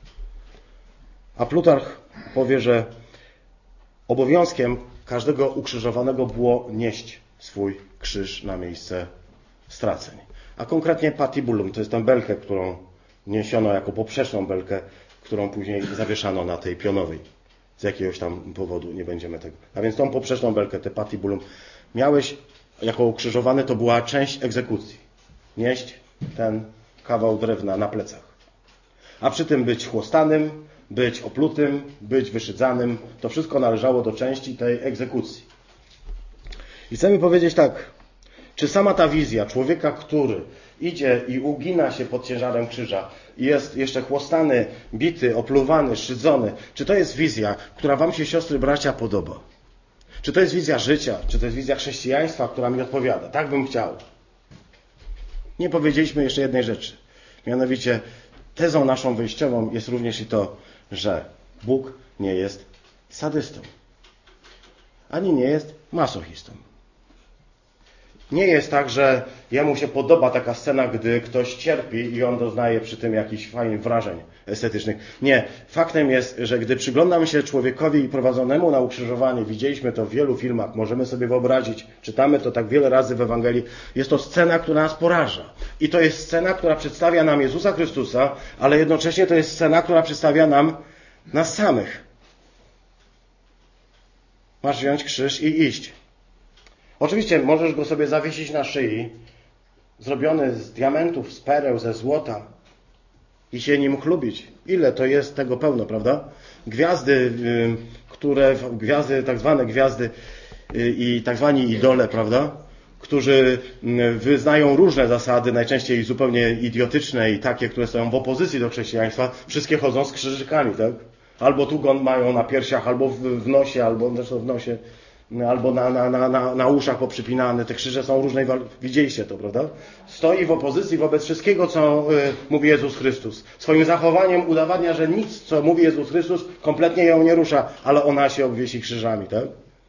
A Plutarch powie, że obowiązkiem każdego ukrzyżowanego było nieść swój krzyż na miejsce straceń. A konkretnie patibulum, to jest tę belkę, którą niesiono jako poprzeczną belkę, którą później zawieszano na tej pionowej. Z jakiegoś tam powodu, nie będziemy tego. A więc tą poprzeczną belkę, te patibulum, miałeś jako ukrzyżowany, to była część egzekucji. Nieść ten kawał drewna na plecach. A przy tym być chłostanym, być oplutym, być wyszydzanym. To wszystko należało do części tej egzekucji. I chcemy powiedzieć tak, czy sama ta wizja człowieka, który idzie i ugina się pod ciężarem krzyża i jest jeszcze chłostany, bity, opluwany, szydzony, czy to jest wizja, która wam się, siostry, bracia, podoba? Czy to jest wizja życia? Czy to jest wizja chrześcijaństwa, która mi odpowiada? Tak bym chciał. Nie powiedzieliśmy jeszcze jednej rzeczy. Mianowicie tezą naszą wyjściową jest również i to, że Bóg nie jest sadystą. Ani nie jest masochistą. Nie jest tak, że jemu się podoba taka scena, gdy ktoś cierpi i on doznaje przy tym jakichś fajnych wrażeń estetycznych. Nie. Faktem jest, że gdy przyglądam się człowiekowi prowadzonemu na ukrzyżowanie, widzieliśmy to w wielu filmach, możemy sobie wyobrazić, czytamy to tak wiele razy w Ewangelii, jest to scena, która nas poraża. I to jest scena, która przedstawia nam Jezusa Chrystusa, ale jednocześnie to jest scena, która przedstawia nam nas samych. Masz wziąć krzyż i iść. Oczywiście możesz go sobie zawiesić na szyi, zrobiony z diamentów, z pereł, ze złota i się nim chlubić. Ile to jest tego pełno, prawda? Gwiazdy, tak zwane gwiazdy i tak zwani idole, prawda? Którzy wyznają różne zasady, najczęściej zupełnie idiotyczne i takie, które stoją w opozycji do chrześcijaństwa, wszystkie chodzą z krzyżykami, tak? Albo tu go mają na piersiach, albo w nosie, albo zresztą w nosie, albo na uszach poprzypinane. Te krzyże są różnej widzieliście to, prawda? Stoi w opozycji wobec wszystkiego, co mówi Jezus Chrystus. Swoim zachowaniem udowadnia, że nic, co mówi Jezus Chrystus, kompletnie ją nie rusza, ale ona się obwiesi krzyżami, tak?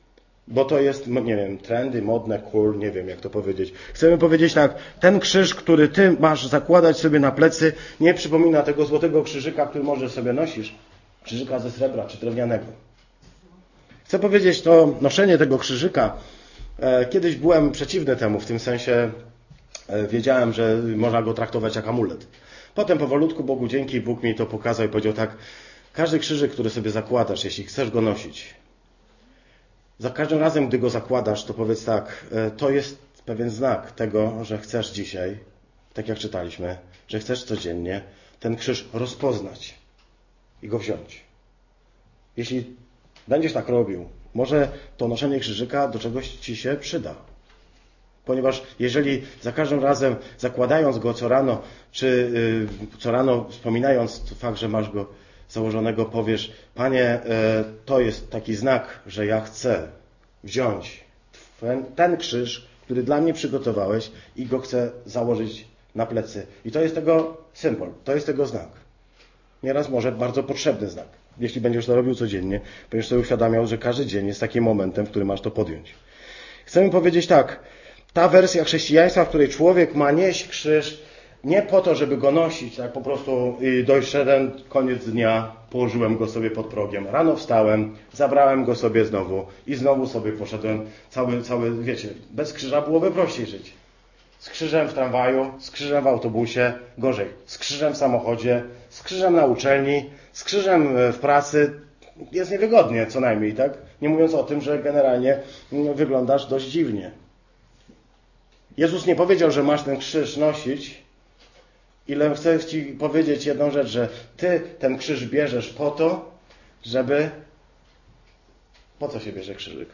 Bo to jest, nie wiem, trendy, modne, cool, nie wiem jak to powiedzieć. Chcemy powiedzieć tak, ten krzyż, który ty masz zakładać sobie na plecy, nie przypomina tego złotego krzyżyka, który może sobie nosisz. Krzyżyka ze srebra czy drewnianego. Chcę powiedzieć, to noszenie tego krzyżyka, kiedyś byłem przeciwny temu, w tym sensie wiedziałem, że można go traktować jak amulet. Potem powolutku, Bogu dzięki, Bóg mi to pokazał i powiedział tak, każdy krzyżyk, który sobie zakładasz, jeśli chcesz go nosić, za każdym razem, gdy go zakładasz, to powiedz tak, to jest pewien znak tego, że chcesz dzisiaj, tak jak czytaliśmy, że chcesz codziennie ten krzyż rozpoznać i go wziąć. Jeśli będziesz tak robił, może to noszenie krzyżyka do czegoś ci się przyda. Ponieważ jeżeli za każdym razem zakładając go co rano, czy co rano wspominając fakt, że masz go założonego, powiesz, Panie, to jest taki znak, że ja chcę wziąć ten krzyż, który dla mnie przygotowałeś i go chcę założyć na plecy. I to jest tego symbol, to jest tego znak. Nieraz może bardzo potrzebny znak. Jeśli będziesz to robił codziennie, będziesz sobie uświadamiał, że każdy dzień jest takim momentem, w którym masz to podjąć. Chcemy powiedzieć tak, ta wersja chrześcijaństwa, w której człowiek ma nieść krzyż nie po to, żeby go nosić, tak po prostu doszedłem, koniec dnia, położyłem go sobie pod progiem. Rano wstałem, zabrałem go sobie znowu i znowu sobie poszedłem cały, wiecie, bez krzyża byłoby prościej żyć. Z krzyżem w tramwaju, z krzyżem w autobusie, gorzej, z krzyżem w samochodzie, z krzyżem na uczelni, z krzyżem w pracy. Jest niewygodnie co najmniej, tak? Nie mówiąc o tym, że generalnie wyglądasz dość dziwnie. Jezus nie powiedział, że masz ten krzyż nosić, ile chcę ci powiedzieć jedną rzecz, że ty ten krzyż bierzesz po to, żeby... Po co się bierze krzyżyk?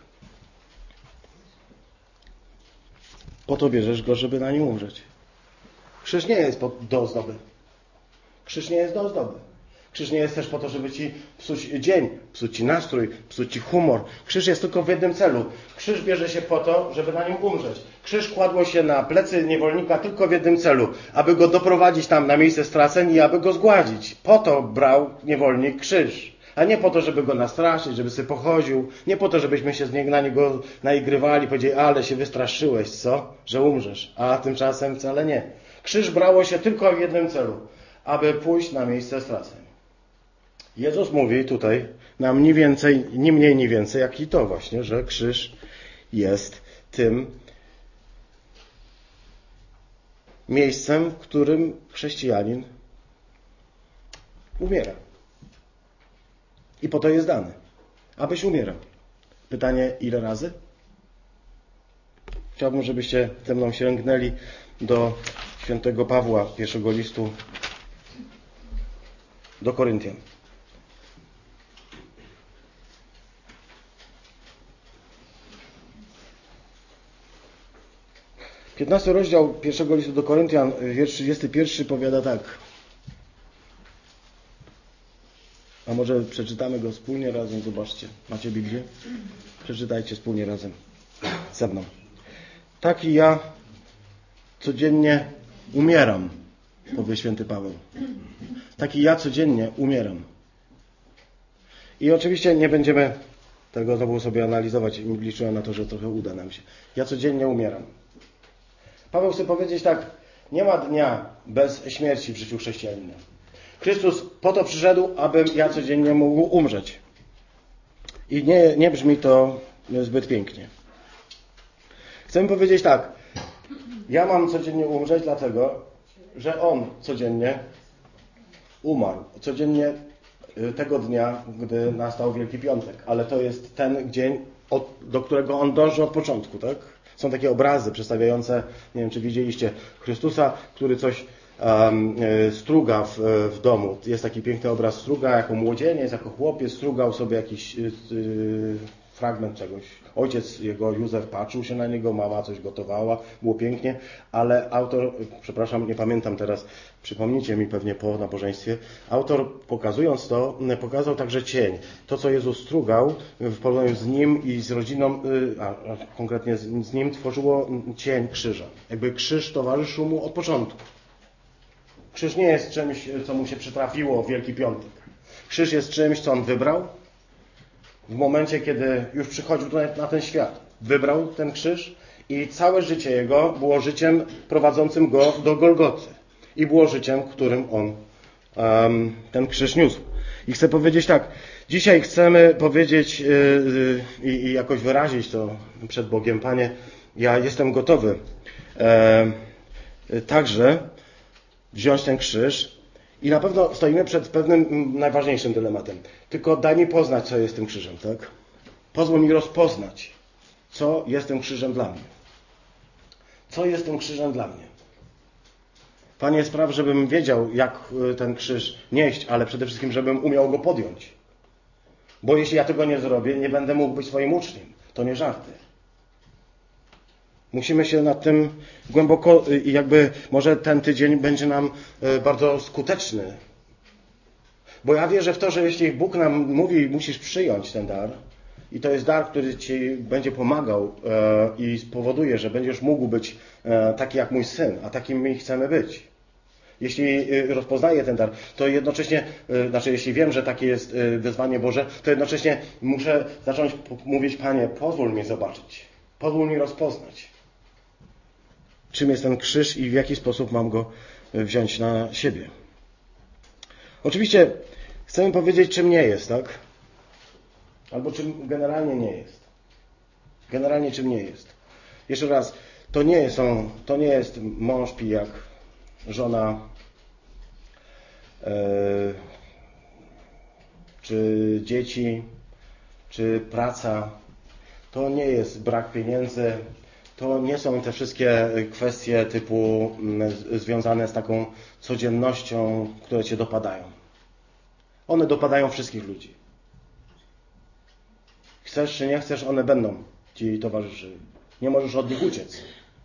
Po to bierzesz go, żeby na nim umrzeć. Krzyż nie jest do ozdoby. Krzyż nie jest do ozdoby. Krzyż nie jest też po to, żeby ci psuć dzień, psuć ci nastrój, psuć ci humor. Krzyż jest tylko w jednym celu. Krzyż bierze się po to, żeby na nim umrzeć. Krzyż kładło się na plecy niewolnika tylko w jednym celu. Aby go doprowadzić tam na miejsce straceń i aby go zgładzić. Po to brał niewolnik krzyż. A nie po to, żeby go nastraszyć, żeby sobie pochodził. Nie po to, żebyśmy się na niego naigrywali, powiedzieli, ale się wystraszyłeś, co? Że umrzesz. A tymczasem wcale nie. Krzyż brało się tylko w jednym celu. Aby pójść na miejsce straceń. Jezus mówi tutaj nam ni mniej, ni więcej, jak i to właśnie, że krzyż jest tym miejscem, w którym chrześcijanin umiera. I po to jest dany, abyś umierał. Pytanie, ile razy? Chciałbym, żebyście ze mną sięgnęli do świętego Pawła, pierwszego listu do Koryntian. 15 rozdział pierwszego listu do Koryntian, wiersz 31 powiada tak. A może przeczytamy go wspólnie razem, zobaczcie. Macie Biblię? Przeczytajcie wspólnie razem ze mną. Tak i ja codziennie umieram, powie święty Paweł. Tak i ja codziennie umieram. I oczywiście nie będziemy tego znowu sobie analizować. Liczyłem na to, że trochę uda nam się. Ja codziennie umieram. Paweł chce powiedzieć tak, nie ma dnia bez śmierci w życiu chrześcijanina. Chrystus po to przyszedł, abym ja codziennie mógł umrzeć. I nie brzmi to zbyt pięknie. Chcę powiedzieć tak, ja mam codziennie umrzeć dlatego, że On codziennie umarł. Codziennie tego dnia, gdy nastał Wielki Piątek. Ale to jest ten dzień, do którego On dąży od początku, tak? Są takie obrazy przedstawiające, nie wiem czy widzieliście, Chrystusa, który coś struga w domu. Jest taki piękny obraz struga, jako młodzieniec, jako chłopiec strugał sobie jakiś fragment czegoś. Ojciec jego, Józef, patrzył się na niego, mama coś gotowała, było pięknie, ale autor, przepraszam, nie pamiętam teraz, przypomnijcie mi pewnie po nabożeństwie, autor pokazując to, pokazał także cień. To, co Jezus strugał w porównaniu z nim i z rodziną, a konkretnie z nim, tworzyło cień krzyża. Jakby krzyż towarzyszył mu od początku. Krzyż nie jest czymś, co mu się przytrafiło w Wielki Piątek. Krzyż jest czymś, co on wybrał w momencie, kiedy już przychodził tutaj na ten świat. Wybrał ten krzyż i całe życie jego było życiem prowadzącym go do Golgoty. I było życiem, którym on ten krzyż niósł. I chcę powiedzieć tak, dzisiaj chcemy powiedzieć i jakoś wyrazić to przed Bogiem, Panie, ja jestem gotowy także wziąć ten krzyż i na pewno stoimy przed pewnym najważniejszym dylematem. Tylko daj mi poznać, co jest tym krzyżem, tak? Pozwól mi rozpoznać, co jest tym krzyżem dla mnie. Co jest tym krzyżem dla mnie? Panie, spraw, żebym wiedział, jak ten krzyż nieść, ale przede wszystkim, żebym umiał go podjąć. Bo jeśli ja tego nie zrobię, nie będę mógł być swoim uczniem. To nie żarty. Musimy się nad tym głęboko i jakby może ten tydzień będzie nam bardzo skuteczny. Bo ja wierzę w to, że jeśli Bóg nam mówi, musisz przyjąć ten dar i to jest dar, który Ci będzie pomagał i spowoduje, że będziesz mógł być taki jak mój syn, a takim my chcemy być. Jeśli rozpoznaję ten dar, to jednocześnie, jeśli wiem, że takie jest wezwanie Boże, to jednocześnie muszę zacząć mówić, Panie, pozwól mi zobaczyć, pozwól mi rozpoznać, czym jest ten krzyż i w jaki sposób mam go wziąć na siebie. Oczywiście chcemy powiedzieć, czym nie jest, tak? Albo czym generalnie nie jest. Generalnie czym nie jest. Jeszcze raz, to nie jest mąż pijak, żona, czy dzieci, czy praca. To nie jest brak pieniędzy. To nie są te wszystkie kwestie typu związane z taką codziennością, które Cię dopadają. One dopadają wszystkich ludzi. Chcesz czy nie chcesz, one będą Ci towarzyszyły. Nie możesz od nich uciec.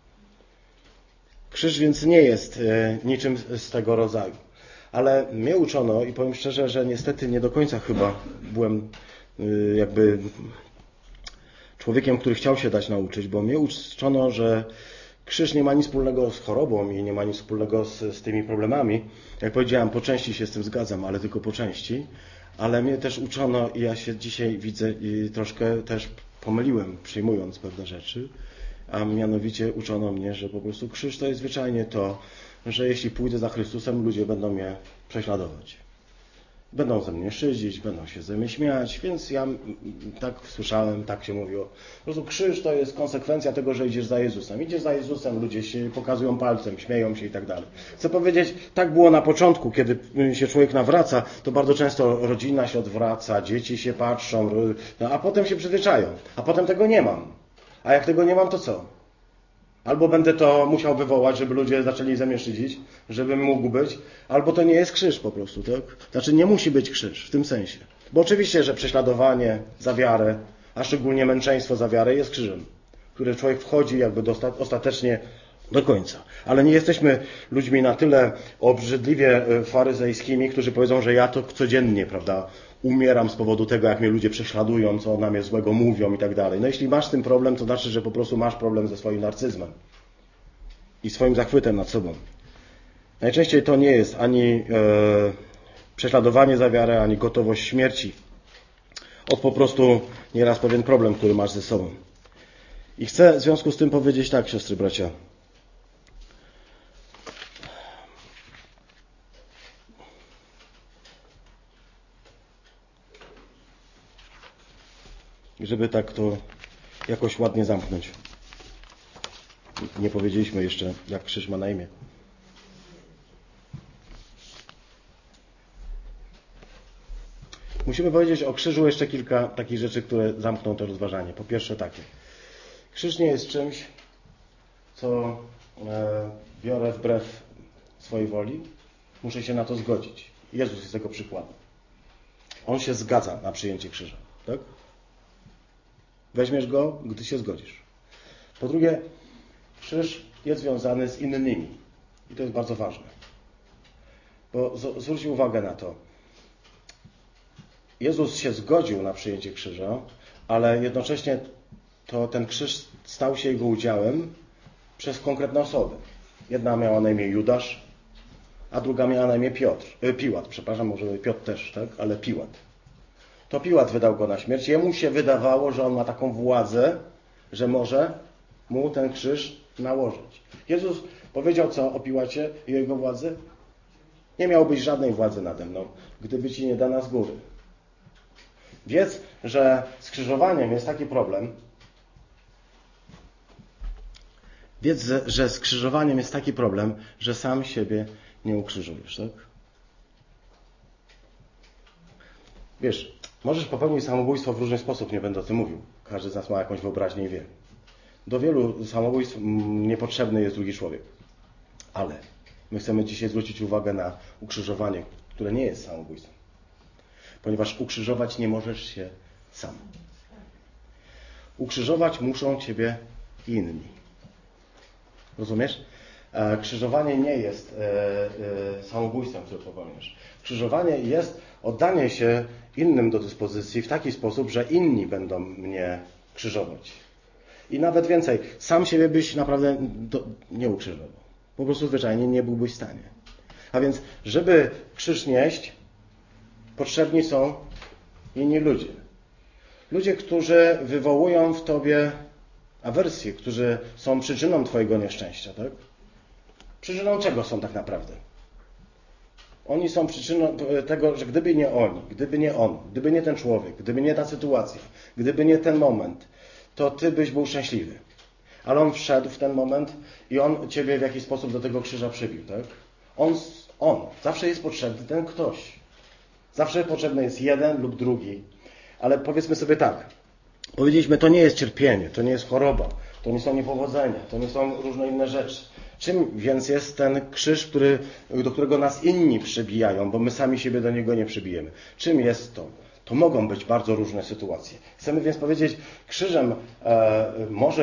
Krzyż więc nie jest niczym z tego rodzaju. Ale mnie uczono i powiem szczerze, że niestety nie do końca chyba byłem jakby człowiekiem, który chciał się dać nauczyć, bo mnie uczono, że krzyż nie ma nic wspólnego z chorobą i nie ma nic wspólnego z tymi problemami. Jak powiedziałem, po części się z tym zgadzam, ale tylko po części. Ale mnie też uczono i ja się dzisiaj widzę i troszkę też pomyliłem, przyjmując pewne rzeczy. A mianowicie uczono mnie, że po prostu krzyż to jest zwyczajnie to, że jeśli pójdę za Chrystusem, ludzie będą mnie prześladować. Będą ze mnie szydzić, będą się ze mnie śmiać, więc ja tak słyszałem, tak się mówiło. Po prostu krzyż to jest konsekwencja tego, że idziesz za Jezusem. Idziesz za Jezusem, ludzie się pokazują palcem, śmieją się i tak dalej. Chcę powiedzieć, tak było na początku, kiedy się człowiek nawraca, to bardzo często rodzina się odwraca, dzieci się patrzą, a potem się przyzwyczają, a potem tego nie mam. A jak tego nie mam, to co? Albo będę to musiał wywołać, żeby ludzie zaczęli ze mnie szydzić, żebym mógł być, albo to nie jest krzyż po prostu, tak? Znaczy nie musi być krzyż w tym sensie. Bo oczywiście, że prześladowanie za wiarę, a szczególnie męczeństwo za wiarę jest krzyżem, który człowiek wchodzi jakby ostatecznie do końca. Ale nie jesteśmy ludźmi na tyle obrzydliwie faryzejskimi, którzy powiedzą, że ja to codziennie, prawda, umieram z powodu tego, jak mnie ludzie prześladują, co na mnie złego mówią i tak dalej. No jeśli masz z tym problem, to znaczy, że po prostu masz problem ze swoim narcyzmem i swoim zachwytem nad sobą. Najczęściej to nie jest ani prześladowanie za wiarę, ani gotowość śmierci. Od po prostu nieraz pewien problem, który masz ze sobą. I chcę w związku z tym powiedzieć tak, siostry, bracia. Żeby tak to jakoś ładnie zamknąć. Nie powiedzieliśmy jeszcze, jak krzyż ma na imię. Musimy powiedzieć o krzyżu jeszcze kilka takich rzeczy, które zamkną to rozważanie. Po pierwsze takie. Krzyż nie jest czymś, co biorę wbrew swojej woli. Muszę się na to zgodzić. Jezus jest tego przykładem. On się zgadza na przyjęcie krzyża. Tak? Weźmiesz go, gdy się zgodzisz. Po drugie, krzyż jest związany z innymi. I to jest bardzo ważne. Bo zwróćcie uwagę na to. Jezus się zgodził na przyjęcie krzyża, ale jednocześnie ten krzyż stał się jego udziałem przez konkretne osoby. Jedna miała na imię Judasz, a druga miała na imię Piłat. Przepraszam, może Piotr też, tak? Ale Piłat. to Piłat wydał go na śmierć. Jemu się wydawało, że on ma taką władzę, że może mu ten krzyż nałożyć. Jezus powiedział co o Piłacie i jego władzy? Nie miałbyś żadnej władzy nade mną, gdyby ci nie dana z góry. Wiedz, że z krzyżowaniem jest taki problem. Wiedz, że z krzyżowaniem jest taki problem, że sam siebie nie ukrzyżujesz, tak? Wiesz, możesz popełnić samobójstwo w różny sposób, nie będę o tym mówił. Każdy z nas ma jakąś wyobraźnię i wie. Do wielu samobójstw niepotrzebny jest drugi człowiek. Ale my chcemy dzisiaj zwrócić uwagę na ukrzyżowanie, które nie jest samobójstwem. Ponieważ ukrzyżować nie możesz się sam. Ukrzyżować muszą ciebie inni. Rozumiesz? Krzyżowanie nie jest samobójstwem, które popełniasz. Krzyżowanie jest oddanie się innym do dyspozycji w taki sposób, że inni będą mnie krzyżować. I nawet więcej, sam siebie byś naprawdę nie ukrzyżował. Po prostu zwyczajnie nie byłbyś w stanie. A więc, żeby krzyż nieść, potrzebni są inni ludzie. Ludzie, którzy wywołują w tobie awersję, którzy są przyczyną twojego nieszczęścia, tak? Przyczyną czego są tak naprawdę? Oni są przyczyną tego, że gdyby nie oni, gdyby nie on, gdyby nie ten człowiek, gdyby nie ta sytuacja, gdyby nie ten moment, to ty byś był szczęśliwy. Ale on wszedł w ten moment i on ciebie w jakiś sposób do tego krzyża przybił, tak? On. Zawsze jest potrzebny ten ktoś. Zawsze potrzebny jest jeden lub drugi. Ale powiedzmy sobie tak. Powiedzieliśmy, to nie jest cierpienie, to nie jest choroba, to nie są niepowodzenia, to nie są różne inne rzeczy. Czym więc jest ten krzyż, do którego nas inni przybijają, bo my sami siebie do niego nie przybijemy? Czym jest to? To mogą być bardzo różne sytuacje. Chcemy więc powiedzieć, krzyżem może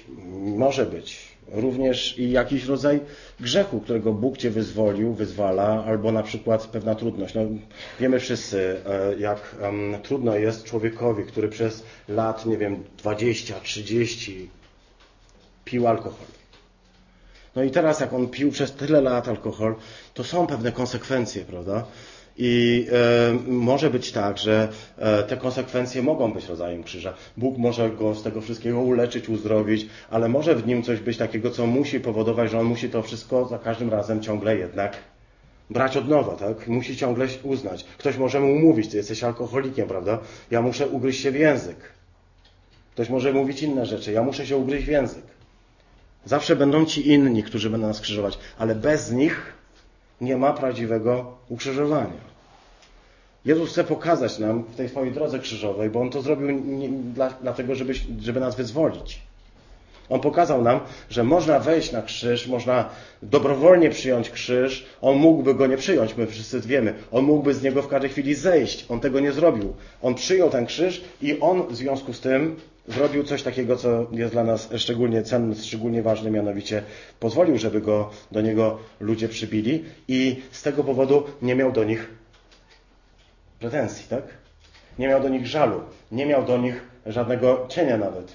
być również i jakiś rodzaj grzechu, którego Bóg cię wyzwala, albo na przykład pewna trudność. No, wiemy wszyscy, jak trudno jest człowiekowi, który przez lat, 20, 30 pił alkohol. No i teraz, jak on pił przez tyle lat alkohol, to są pewne konsekwencje, prawda? I może być tak, że te konsekwencje mogą być rodzajem krzyża. Bóg może go z tego wszystkiego uleczyć, uzdrowić, ale może w nim coś być takiego, co musi powodować, że on musi to wszystko za każdym razem ciągle jednak brać od nowa, tak? Musi ciągle uznać. Ktoś może mu mówić, ty jesteś alkoholikiem, prawda? Ja muszę ugryźć się w język. Ktoś może mówić inne rzeczy, ja muszę się ugryźć w język. Zawsze będą ci inni, którzy będą nas krzyżować, ale bez nich nie ma prawdziwego ukrzyżowania. Jezus chce pokazać nam w tej swojej drodze krzyżowej, bo On to zrobił dlatego, żeby nas wyzwolić. On pokazał nam, że można wejść na krzyż, można dobrowolnie przyjąć krzyż. On mógłby go nie przyjąć, my wszyscy wiemy. On mógłby z niego w każdej chwili zejść. On tego nie zrobił. On przyjął ten krzyż i On w związku z tym zrobił coś takiego, co jest dla nas szczególnie cenne, szczególnie ważne, mianowicie pozwolił, żeby do niego ludzie przybili i z tego powodu nie miał do nich pretensji, tak? Nie miał do nich żalu, nie miał do nich żadnego cienia nawet.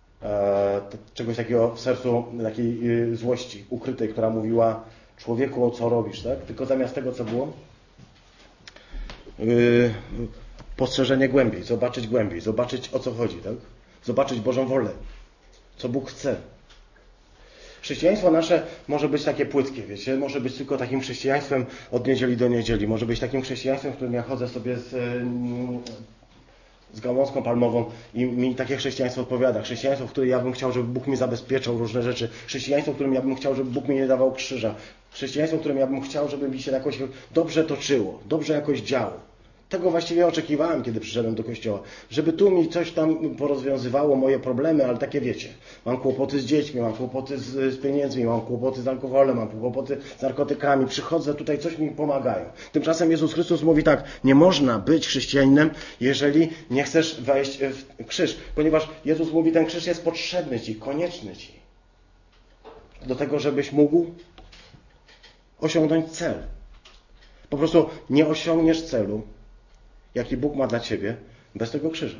Czegoś takiego w sercu, takiej złości ukrytej, która mówiła człowieku, co robisz, tak? Tylko zamiast tego, co było? Postrzeżenie głębiej, zobaczyć o co chodzi, tak? Zobaczyć Bożą wolę, co Bóg chce. Chrześcijaństwo nasze może być takie płytkie, wiecie? Może być tylko takim chrześcijaństwem od niedzieli do niedzieli. Może być takim chrześcijaństwem, w którym ja chodzę sobie z gałązką palmową i mi takie chrześcijaństwo odpowiada. Chrześcijaństwo, w którym ja bym chciał, żeby Bóg mi zabezpieczał różne rzeczy. Chrześcijaństwo, w którym ja bym chciał, żeby Bóg mi nie dawał krzyża. Chrześcijaństwo, w którym ja bym chciał, żeby mi się jakoś dobrze toczyło, dobrze jakoś działo. Tego właściwie oczekiwałem, kiedy przyszedłem do kościoła. Żeby tu mi coś tam porozwiązywało moje problemy, ale takie wiecie. Mam kłopoty z dziećmi, mam kłopoty z pieniędzmi, mam kłopoty z alkoholem, mam kłopoty z narkotykami. Przychodzę tutaj, coś mi pomagają. Tymczasem Jezus Chrystus mówi tak, nie można być chrześcijaninem, jeżeli nie chcesz wejść w krzyż. Ponieważ Jezus mówi, ten krzyż jest potrzebny ci, konieczny ci. Do tego, żebyś mógł osiągnąć cel. Po prostu nie osiągniesz celu, jaki Bóg ma dla ciebie, bez tego krzyża.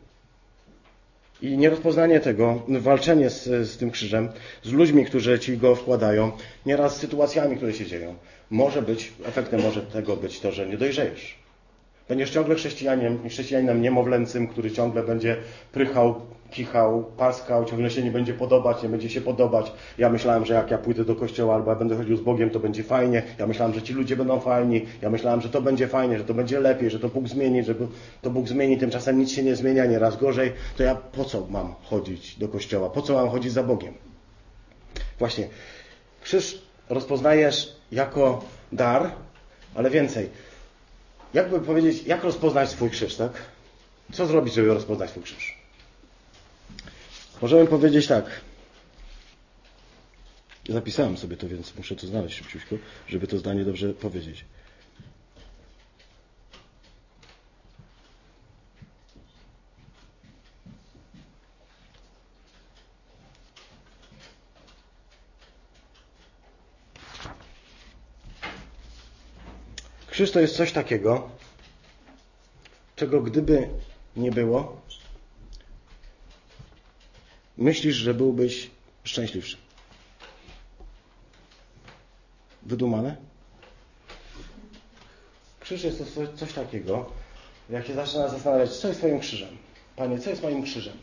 I nierozpoznanie tego, walczenie z tym krzyżem, z ludźmi, którzy ci go wkładają, nieraz z sytuacjami, które się dzieją, efektem może tego być to, że nie dojrzejesz. Będziesz ciągle chrześcijaninem niemowlęcym, który ciągle będzie prychał, kichał, paskał, ciągle się nie będzie podobać, nie będzie się podobać. Ja myślałem, że jak ja pójdę do kościoła albo ja będę chodził z Bogiem, to będzie fajnie. Ja myślałem, że ci ludzie będą fajni. Ja myślałem, że to będzie fajnie, że to będzie lepiej, że to Bóg zmieni, że to Bóg zmieni. Tymczasem nic się nie zmienia, nieraz gorzej. To ja po co mam chodzić do kościoła? Po co mam chodzić za Bogiem? Właśnie. Krzyż rozpoznajesz jako dar, ale więcej. Jakby powiedzieć, jak rozpoznać swój krzyż, tak? Co zrobić, żeby rozpoznać swój krzyż? Możemy powiedzieć tak. Zapisałem sobie to, więc muszę to znaleźć szybciutko, żeby to zdanie dobrze powiedzieć. Krzyż to jest coś takiego, czego gdyby nie było, myślisz, że byłbyś szczęśliwszy. Wydumane? Krzyż jest to coś takiego, jak się zaczyna zastanawiać, co jest twoim krzyżem. Panie, co jest moim krzyżem?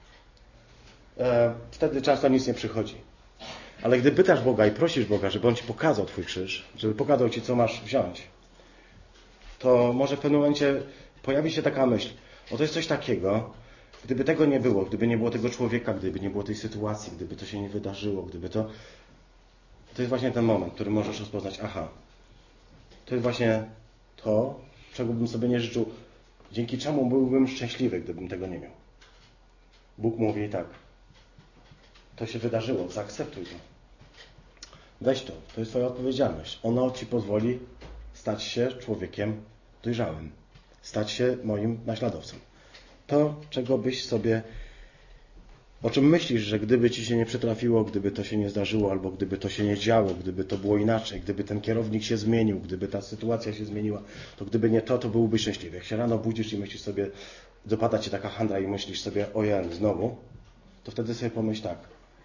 Wtedy często nic nie przychodzi. Ale gdy pytasz Boga i prosisz Boga, żeby On ci pokazał twój krzyż, żeby pokazał ci, co masz wziąć, to może w pewnym momencie pojawi się taka myśl, to jest coś takiego, gdyby tego nie było, gdyby nie było tego człowieka, gdyby nie było tej sytuacji, gdyby to się nie wydarzyło, gdyby to jest właśnie ten moment, w którym możesz rozpoznać, aha, to jest właśnie to, czego bym sobie nie życzył, dzięki czemu byłbym szczęśliwy, gdybym tego nie miał. Bóg mówi tak, to się wydarzyło, zaakceptuj to. Weź to, to jest twoja odpowiedzialność. Ono ci pozwoli stać się człowiekiem dojrzałym, stać się moim naśladowcą. To, czego byś sobie, o czym myślisz, że gdyby ci się nie przytrafiło, gdyby to się nie zdarzyło, albo gdyby to się nie działo, gdyby to było inaczej, gdyby ten kierownik się zmienił, gdyby ta sytuacja się zmieniła, to gdyby nie to byłbyś szczęśliwy. Jak się rano budzisz i myślisz sobie, dopada ci taka handra i myślisz sobie, ojej, znowu, to wtedy sobie pomyśl tak,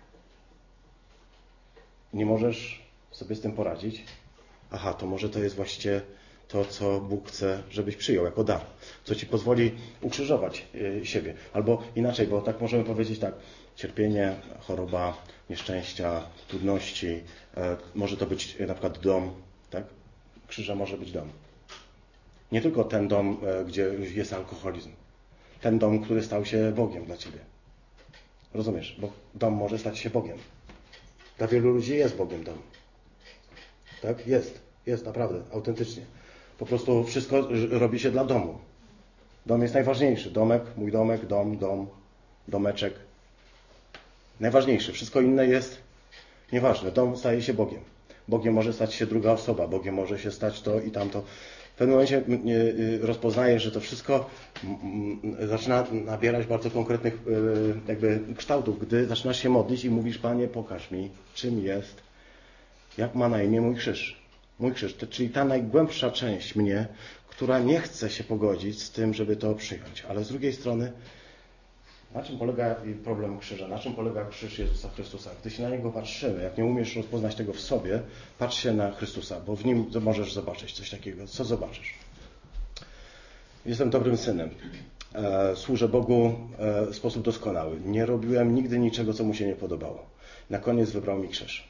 nie możesz sobie z tym poradzić? Aha, to może to jest właściwie to, co Bóg chce, żebyś przyjął jako dar. Co ci pozwoli ukrzyżować siebie. Albo inaczej, bo tak możemy powiedzieć tak, cierpienie, choroba, nieszczęścia, trudności, może to być na przykład dom, tak? Krzyża może być dom. Nie tylko ten dom, gdzie jest alkoholizm. Ten dom, który stał się Bogiem dla ciebie. Rozumiesz? Bo dom może stać się Bogiem. Dla wielu ludzi jest Bogiem dom. Tak? Jest naprawdę, autentycznie. Po prostu wszystko robi się dla domu. Dom jest najważniejszy. Domek, mój domek, dom, domeczek. Najważniejszy. Wszystko inne jest nieważne. Dom staje się Bogiem. Bogiem może stać się druga osoba. Bogiem może się stać to i tamto. W pewnym momencie rozpoznajesz, że to wszystko zaczyna nabierać bardzo konkretnych jakby kształtów. Gdy zaczynasz się modlić i mówisz, Panie, pokaż mi, czym jest, jak ma na imię mój krzyż. Mój krzyż, czyli ta najgłębsza część mnie, która nie chce się pogodzić z tym, żeby to przyjąć. Ale z drugiej strony, na czym polega problem krzyża? Na czym polega krzyż Jezusa Chrystusa? Gdy się na Niego patrzymy, jak nie umiesz rozpoznać tego w sobie, patrz się na Chrystusa, bo w Nim możesz zobaczyć coś takiego. Co zobaczysz? Jestem dobrym synem. Służę Bogu w sposób doskonały. Nie robiłem nigdy niczego, co Mu się nie podobało. Na koniec wybrał mi krzyż.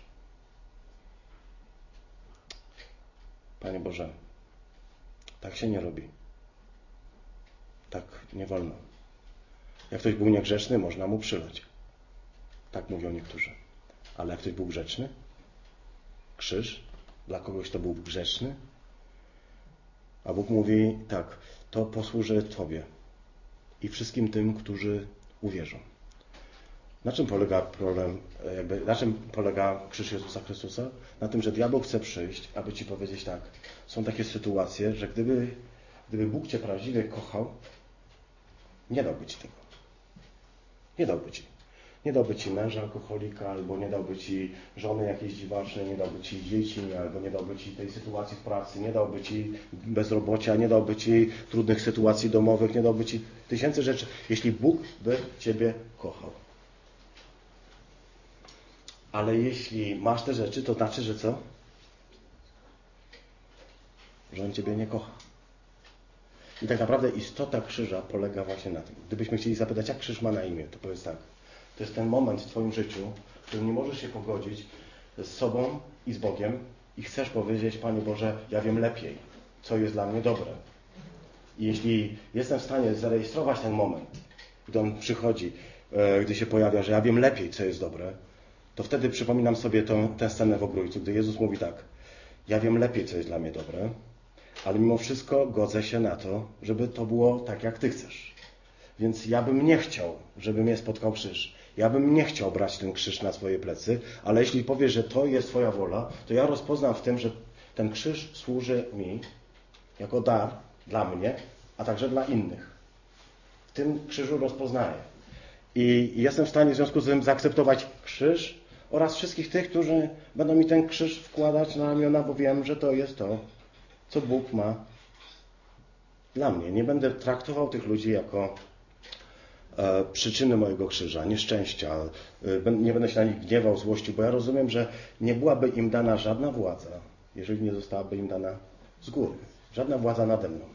Panie Boże, tak się nie robi. Tak nie wolno. Jak ktoś był niegrzeczny, można mu przylać. Tak mówią niektórzy. Ale jak ktoś był grzeczny? Krzyż? Dla kogoś, kto był grzeczny? A Bóg mówi tak, to posłuży Tobie i wszystkim tym, którzy uwierzą. Na czym polega problem, na czym polega krzyż Jezusa Chrystusa? Na tym, że diabeł chce przyjść, aby Ci powiedzieć tak. Są takie sytuacje, że gdyby Bóg Cię prawdziwie kochał, nie dałby Ci tego. Nie dałby Ci. Nie dałby Ci męża alkoholika, albo nie dałby Ci żony jakiejś dziwacznej, nie dałby Ci dzieci, albo nie dałby Ci tej sytuacji w pracy, nie dałby Ci bezrobocia, nie dałby Ci trudnych sytuacji domowych, nie dałby Ci tysięcy rzeczy, jeśli Bóg by Ciebie kochał. Ale jeśli masz te rzeczy, to znaczy, że co? Że On Ciebie nie kocha. I tak naprawdę istota krzyża polega właśnie na tym. Gdybyśmy chcieli zapytać, jak krzyż ma na imię, to powiedz tak. To jest ten moment w Twoim życiu, w którym nie możesz się pogodzić z sobą i z Bogiem i chcesz powiedzieć, Panie Boże, ja wiem lepiej, co jest dla mnie dobre. I jeśli jestem w stanie zarejestrować ten moment, gdy on przychodzi, gdy się pojawia, że ja wiem lepiej, co jest dobre, to wtedy przypominam sobie tę scenę w Ogrójcu, gdy Jezus mówi tak, ja wiem lepiej, co jest dla mnie dobre, ale mimo wszystko godzę się na to, żeby to było tak, jak Ty chcesz. Więc ja bym nie chciał, żeby mnie spotkał krzyż. Ja bym nie chciał brać ten krzyż na swoje plecy, ale jeśli powiesz, że to jest Twoja wola, to ja rozpoznam w tym, że ten krzyż służy mi jako dar dla mnie, a także dla innych. W tym krzyżu rozpoznaję. I jestem w stanie w związku z tym zaakceptować krzyż oraz wszystkich tych, którzy będą mi ten krzyż wkładać na ramiona, bo wiem, że to jest to, co Bóg ma dla mnie. Nie będę traktował tych ludzi jako przyczyny mojego krzyża, nieszczęścia. Nie będę się na nich gniewał, złościł, bo ja rozumiem, że nie byłaby im dana żadna władza, jeżeli nie zostałaby im dana z góry. Żadna władza nade mną.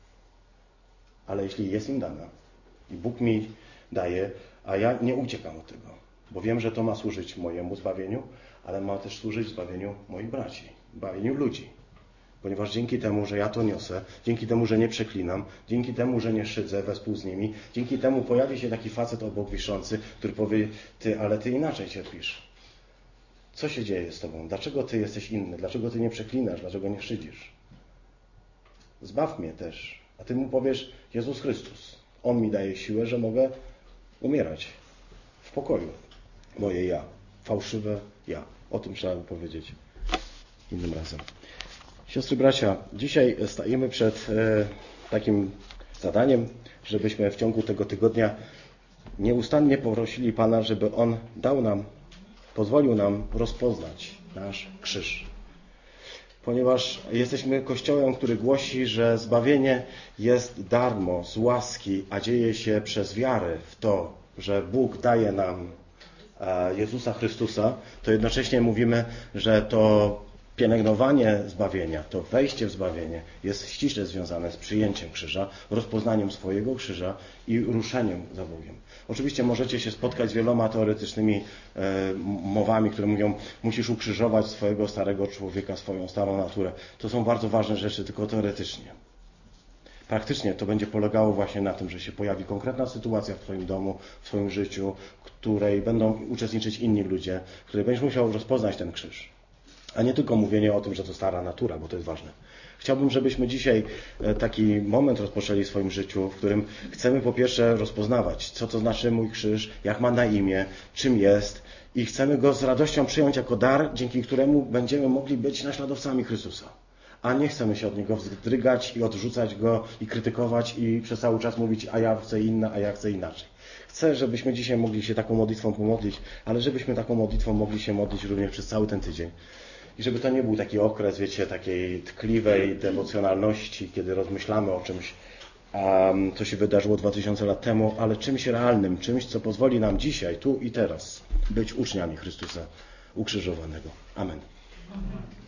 Ale jeśli jest im dana i Bóg mi daje, a ja nie uciekam od tego, bo wiem, że to ma służyć mojemu zbawieniu, ale ma też służyć zbawieniu moich braci, zbawieniu ludzi. Ponieważ dzięki temu, że ja to niosę, dzięki temu, że nie przeklinam, dzięki temu, że nie szydzę wespół z nimi, dzięki temu pojawi się taki facet obok wiszący, który powie, ale ty inaczej cierpisz. Co się dzieje z tobą? Dlaczego ty jesteś inny? Dlaczego ty nie przeklinasz? Dlaczego nie szydzisz? Zbaw mnie też. A ty mu powiesz, Jezus Chrystus. On mi daje siłę, że mogę umierać w pokoju. Moje ja. Fałszywe ja. O tym trzeba by powiedzieć innym razem. Siostry, bracia, dzisiaj stajemy przed takim zadaniem, żebyśmy w ciągu tego tygodnia nieustannie poprosili Pana, żeby On dał nam, pozwolił nam rozpoznać nasz krzyż. Ponieważ jesteśmy Kościołem, który głosi, że zbawienie jest darmo, z łaski, a dzieje się przez wiarę w to, że Bóg daje nam Jezusa Chrystusa, to jednocześnie mówimy, że to pielęgnowanie zbawienia, to wejście w zbawienie jest ściśle związane z przyjęciem krzyża, rozpoznaniem swojego krzyża i ruszeniem za Bogiem. Oczywiście możecie się spotkać z wieloma teoretycznymi mowami, które mówią, musisz ukrzyżować swojego starego człowieka, swoją starą naturę. To są bardzo ważne rzeczy, tylko teoretycznie. Praktycznie to będzie polegało właśnie na tym, że się pojawi konkretna sytuacja w Twoim domu, w Twoim życiu, w której będą uczestniczyć inni ludzie, w której będziesz musiał rozpoznać ten krzyż. A nie tylko mówienie o tym, że to stara natura, bo to jest ważne. Chciałbym, żebyśmy dzisiaj taki moment rozpoczęli w swoim życiu, w którym chcemy po pierwsze rozpoznawać, co to znaczy mój krzyż, jak ma na imię, czym jest i chcemy go z radością przyjąć jako dar, dzięki któremu będziemy mogli być naśladowcami Chrystusa. A nie chcemy się od Niego wzdrygać i odrzucać Go i krytykować i przez cały czas mówić, a ja chcę inna, a ja chcę inaczej. Chcę, żebyśmy dzisiaj mogli się taką modlitwą pomodlić, ale żebyśmy taką modlitwą mogli się modlić również przez cały ten tydzień. I żeby to nie był taki okres, wiecie, takiej tkliwej dewocjonalności, kiedy rozmyślamy o czymś, co się wydarzyło 2000 lat temu, ale czymś realnym, czymś, co pozwoli nam dzisiaj, tu i teraz być uczniami Chrystusa ukrzyżowanego. Amen.